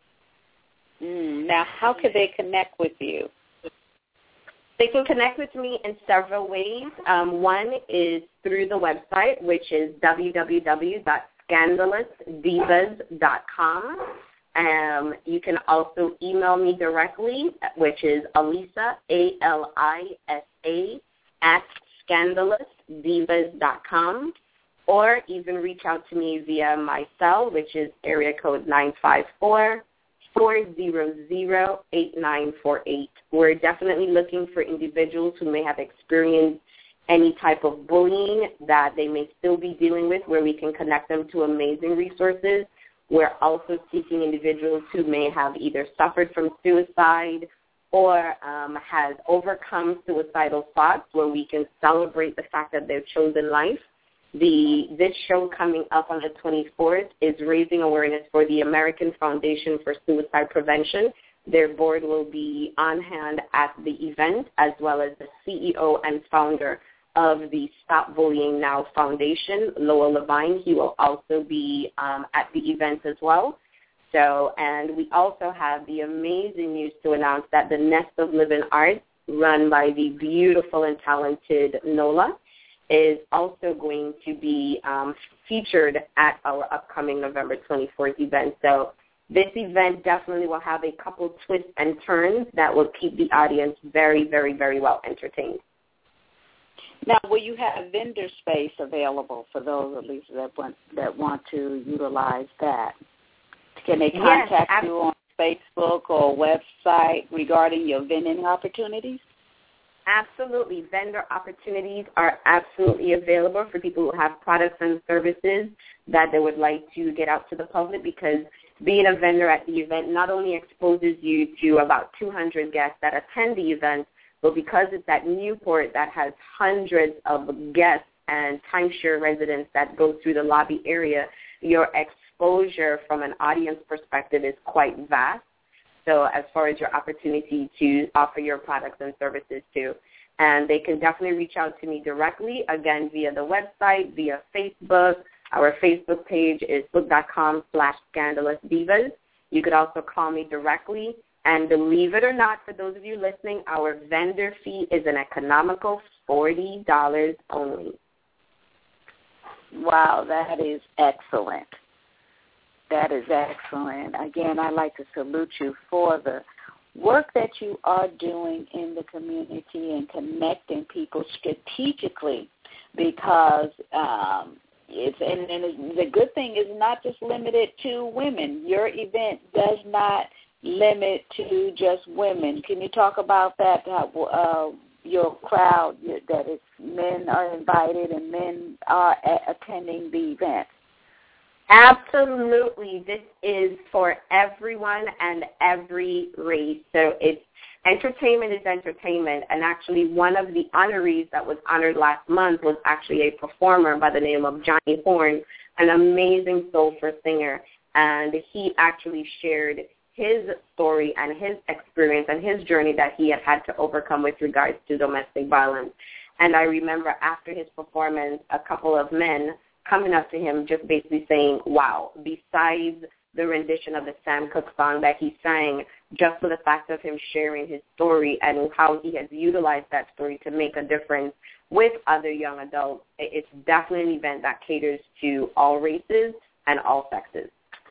Now, how can they connect with you? They can connect with me in several ways. One is through the website, which is www.scandalousdivas.com. You can also email me directly, which is Alisa, ALISA, @scandalousdivas.com, or even reach out to me via my cell, which is area code 954-400-8948. We're definitely looking for individuals who may have experienced any type of bullying that they may still be dealing with, where we can connect them to amazing resources, We're also seeking individuals who may have either suffered from suicide or has overcome suicidal thoughts, where we can celebrate the fact that they've chosen life. This show coming up on the 24th is raising awareness for the American Foundation for Suicide Prevention. Their board will be on hand at the event, as well as the CEO and founder of the Stop Bullying Now Foundation, Lowell Levine. He will also be at the event as well. So, and we also have the amazing news to announce that the Nest of Living Arts, run by the beautiful and talented Nola, is also going to be featured at our upcoming November 24th event. So this event definitely will have a couple twists and turns that will keep the audience very, very, very well entertained. Now, will you have vendor space available for those, at least, that want to utilize that? Can they contact you on Facebook or website regarding your vending opportunities? Absolutely. Vendor opportunities are absolutely available for people who have products and services that they would like to get out to the public, because being a vendor at the event not only exposes you to about 200 guests that attend the event, but because it's at Newport that has hundreds of guests and timeshare residents that go through the lobby area, your exposure from an audience perspective is quite vast. So as far as your opportunity to offer your products and services too. And they can definitely reach out to me directly, again, via the website, via Facebook. Our Facebook page is facebook.com/scandalousdivas. You could also call me directly. And believe it or not, for those of you listening, our vendor fee is an economical $40 only. Wow, that is excellent. That is excellent. Again, I'd like to salute you for the work that you are doing in the community and connecting people strategically, because the good thing is not just limited to women. Your event does not limit to just women. Can you talk about that? Your crowd, that it's men are invited and men are attending the event. Absolutely. This is for everyone and every race. So it's entertainment is entertainment. And actually one of the honorees that was honored last month was actually a performer by the name of Johnny Horn, an amazing soulful singer. And he actually shared his story and his experience and his journey that he had to overcome with regards to domestic violence. And I remember after his performance, a couple of men coming up to him just basically saying, wow, besides the rendition of the Sam Cooke song that he sang, just for the fact of him sharing his story and how he has utilized that story to make a difference with other young adults, it's definitely an event that caters to all races and all sexes.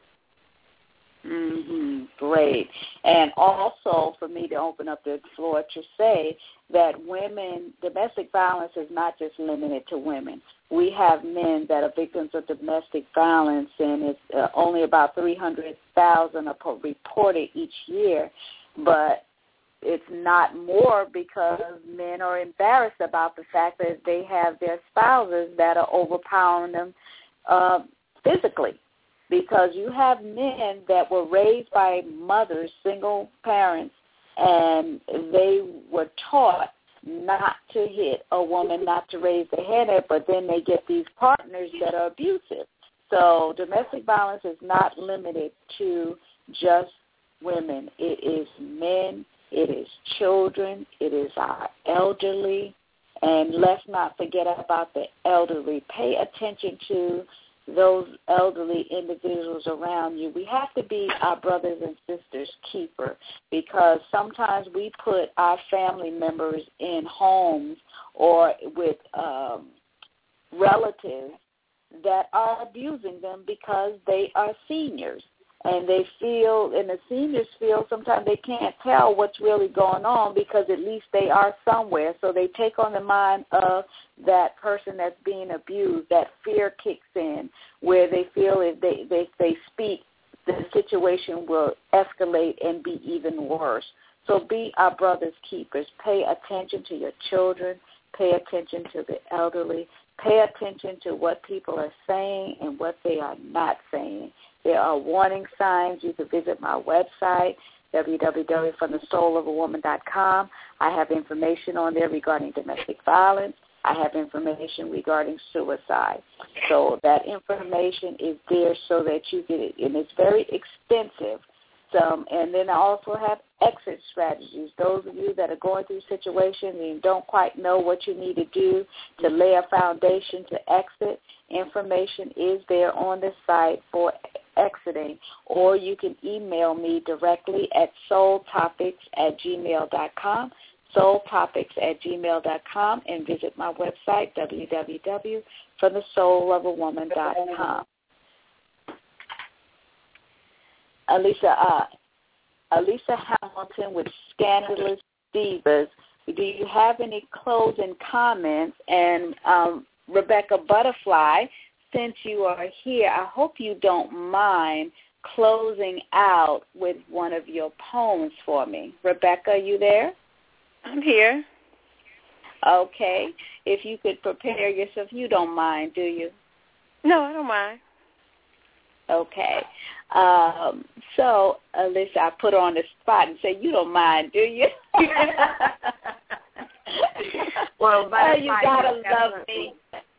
Mm-hmm. Great. And also for me to open up the floor to say that domestic violence is not just limited to women. We have men that are victims of domestic violence, and it's only about 300,000 are reported each year, but it's not more because men are embarrassed about the fact that they have their spouses that are overpowering them physically. Because you have men that were raised by mothers, single parents, and they were taught not to hit a woman, not to raise their head up, but then they get these partners that are abusive. So domestic violence is not limited to just women. It is men, it is children, it is our elderly, and let's not forget about the elderly. Pay attention to those elderly individuals around you. We have to be our brothers and sisters' keeper, because sometimes we put our family members in homes or with relatives that are abusing them because they are seniors. And the seniors feel sometimes they can't tell what's really going on because at least they are somewhere. So they take on the mind of that person that's being abused. That fear kicks in where they feel if they speak, the situation will escalate and be even worse. So be our brother's keepers. Pay attention to your children. Pay attention to the elderly. Pay attention to what people are saying and what they are not saying. There are warning signs. You can visit my website, www.fromthesoulofAwoman.com. I have information on there regarding domestic violence. I have information regarding suicide. So that information is there so that you get it, and it's very extensive. And then I also have exit strategies. Those of you that are going through situations and you don't quite know what you need to do to lay a foundation to exit, information is there on the site for exiting. Or you can email me directly at soultopics@gmail.com, soultopics@gmail.com, and visit my website, www.fromthesoulofAwoman.com. Alisa Hamilton with Scandalous Divas. Do you have any closing comments? And Rebecca Butterfly, since you are here, I hope you don't mind closing out with one of your poems for me. Rebecca, are you there? I'm here. Okay. If you could prepare yourself, you don't mind, do you? No, I don't mind. Okay. So, Alyssa, I put her on the spot and say, you don't mind, do you? Well, you got to love me.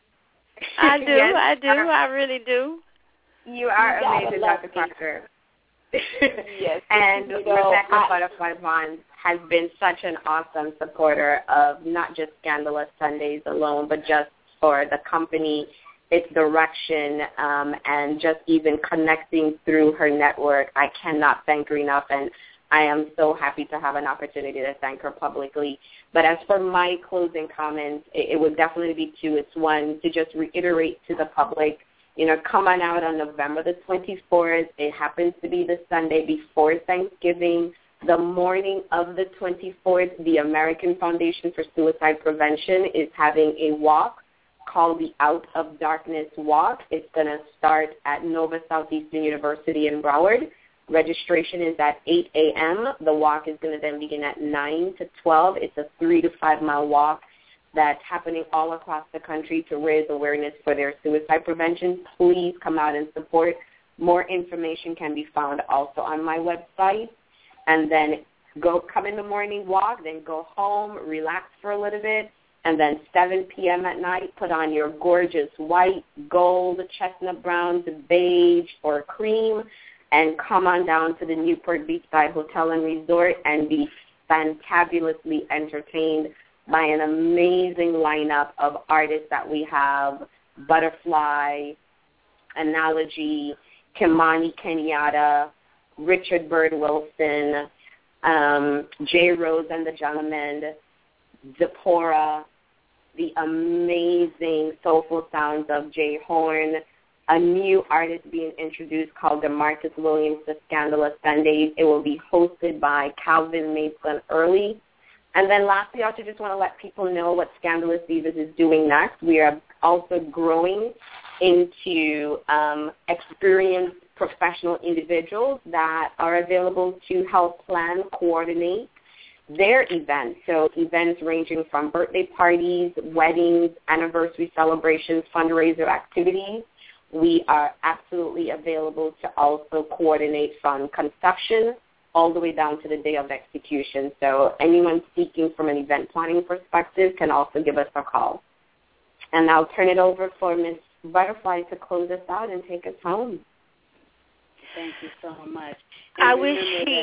I do. Yes, I do. I really do. You are amazing, Dr. Parker. Yes. And Rebecca Butterfly Vaughn has been such an awesome supporter of not just Scandalous Sundays alone, but just for the company, its direction, and just even connecting through her network. I cannot thank her enough, and I am so happy to have an opportunity to thank her publicly. But as for my closing comments, it would definitely be two. It's one, to just reiterate to the public, come on out on November the 24th. It happens to be the Sunday before Thanksgiving. The morning of the 24th, the American Foundation for Suicide Prevention is having a walk called the Out of Darkness Walk. It's going to start at Nova Southeastern University in Broward. Registration is at 8 a.m. The walk is going to then begin at 9 to 12. It's a 3 to 5 mile walk that's happening all across the country to raise awareness for their suicide prevention. Please come out and support. More information can be found also on my website. And then come in the morning walk, then go home, relax for a little bit, and then 7 p.m. at night, put on your gorgeous white, gold, chestnut browns, beige, or cream, and come on down to the Newport Beachside Hotel and Resort and be fantabulously entertained by an amazing lineup of artists that we have: Butterfly, Analogy, Kimani Kenyatta, Richard Bird Wilson, Jay Rose and the Gentlemen, Zipporah, the amazing soulful sounds of Jay Horn, a new artist being introduced called DeMarcus Williams, The Scandalous Sundays. It will be hosted by Calvin Mason Early. And then lastly, I also just want to let people know what Scandalous Divas is doing next. We are also growing into experienced professional individuals that are available to help plan, coordinate their events. So events ranging from birthday parties, weddings, anniversary celebrations, fundraiser activities. We are absolutely available to also coordinate from conception all the way down to the day of execution. So anyone seeking from an event planning perspective can also give us a call. And I'll turn it over for Ms. Butterfly to close us out and take us home. Thank you so much. I wish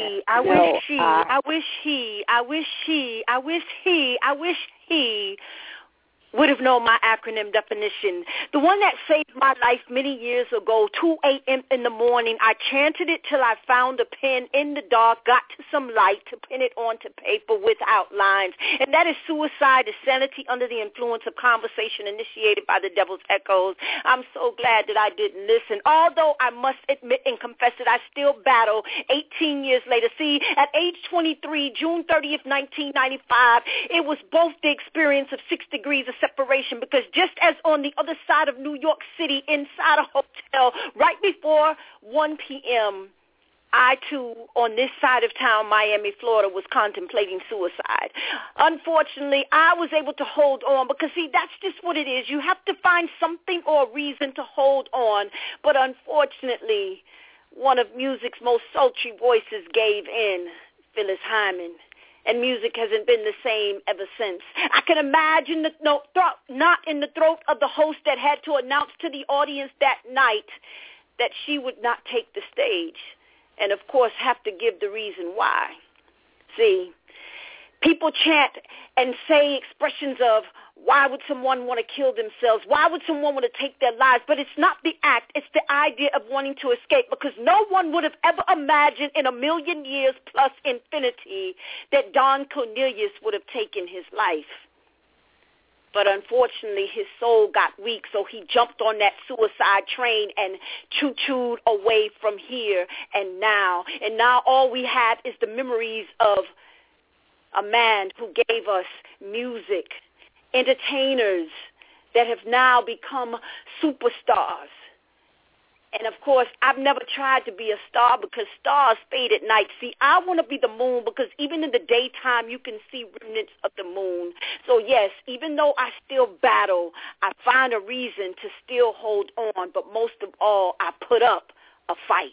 he would have known my acronym definition. The one that saved my life many years ago, 2 a.m. in the morning. I chanted it till I found a pen in the dark, got to some light to pin it onto paper without lines. And that is suicide, insanity under the influence of conversation initiated by the devil's echoes. I'm so glad that I didn't listen. Although I must admit and confess that I still battle 18 years later. See, at age 23, June 30th, 1995, it was both the experience of 6 degrees of separation, because just as on the other side of New York City, inside a hotel, right before 1 p.m., I, too, on this side of town, Miami, Florida, was contemplating suicide. Unfortunately, I was able to hold on because, see, that's just what it is. You have to find something or a reason to hold on. But unfortunately, one of music's most sultry voices gave in, Phyllis Hyman. And music hasn't been the same ever since. I can imagine the knot in the throat of the host that had to announce to the audience that night that she would not take the stage. And, of course, have to give the reason why. See, people chant and say expressions of, why would someone want to kill themselves? Why would someone want to take their lives? But it's not the act. It's the idea of wanting to escape, because no one would have ever imagined in a million years plus infinity that Don Cornelius would have taken his life. But unfortunately, his soul got weak, so he jumped on that suicide train and choo-chooed away from here and now. And now all we have is the memories of a man who gave us music, entertainers that have now become superstars. And, of course, I've never tried to be a star because stars fade at night. See, I want to be the moon because even in the daytime you can see remnants of the moon. So, yes, even though I still battle, I find a reason to still hold on. But most of all, I put up a fight.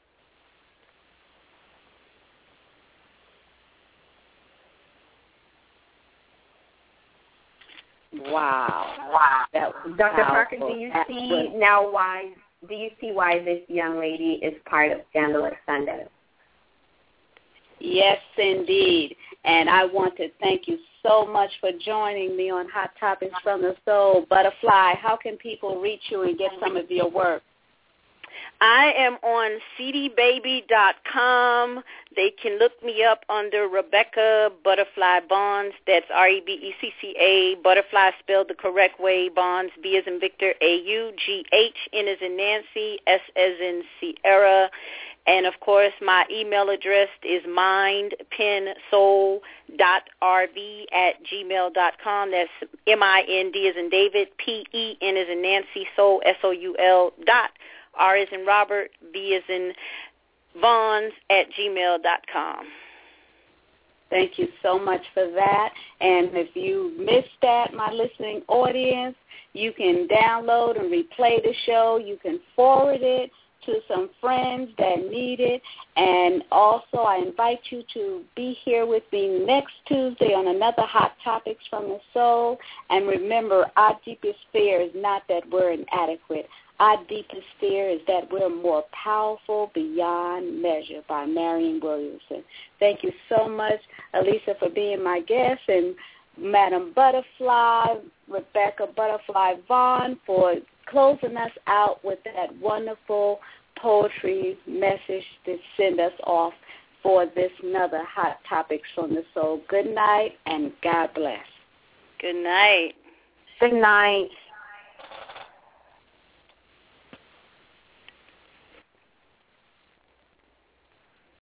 Wow. Dr. Parker, do you see why this young lady is part of Scandalous Sunday? Yes, indeed. And I want to thank you so much for joining me on Hot Topics from the Soul. Butterfly, how can people reach you and get some of your work? I am on cdbaby.com. They can look me up under Rebecca Butterfly Bonds. That's Rebecca, Butterfly spelled the correct way, Bonds, B as in Victor, A-U-G-H, N as in Nancy, S as in Sierra. And, of course, my email address is mindpensoul.rv@gmail.com. That's M-I-N-D as in David, P-E-N as in Nancy, soul, S-O-U-L, R as in Robert, V as in Vons @gmail.com. Thank you so much for that. And if you missed that, my listening audience, you can download and replay the show. You can forward it to some friends that need it. And also I invite you to be here with me next Tuesday on another Hot Topics from the Soul. And remember, our deepest fear is not that we're inadequate. Our deepest fear is that we're more powerful beyond measure, by Marion Williamson. Thank you so much, Elisa, for being my guest, and Madam Butterfly, Rebecca Butterfly Vaughn, for closing us out with that wonderful poetry message to send us off for this another Hot Topics from the Soul. Good night, and God bless. Good night. Good night.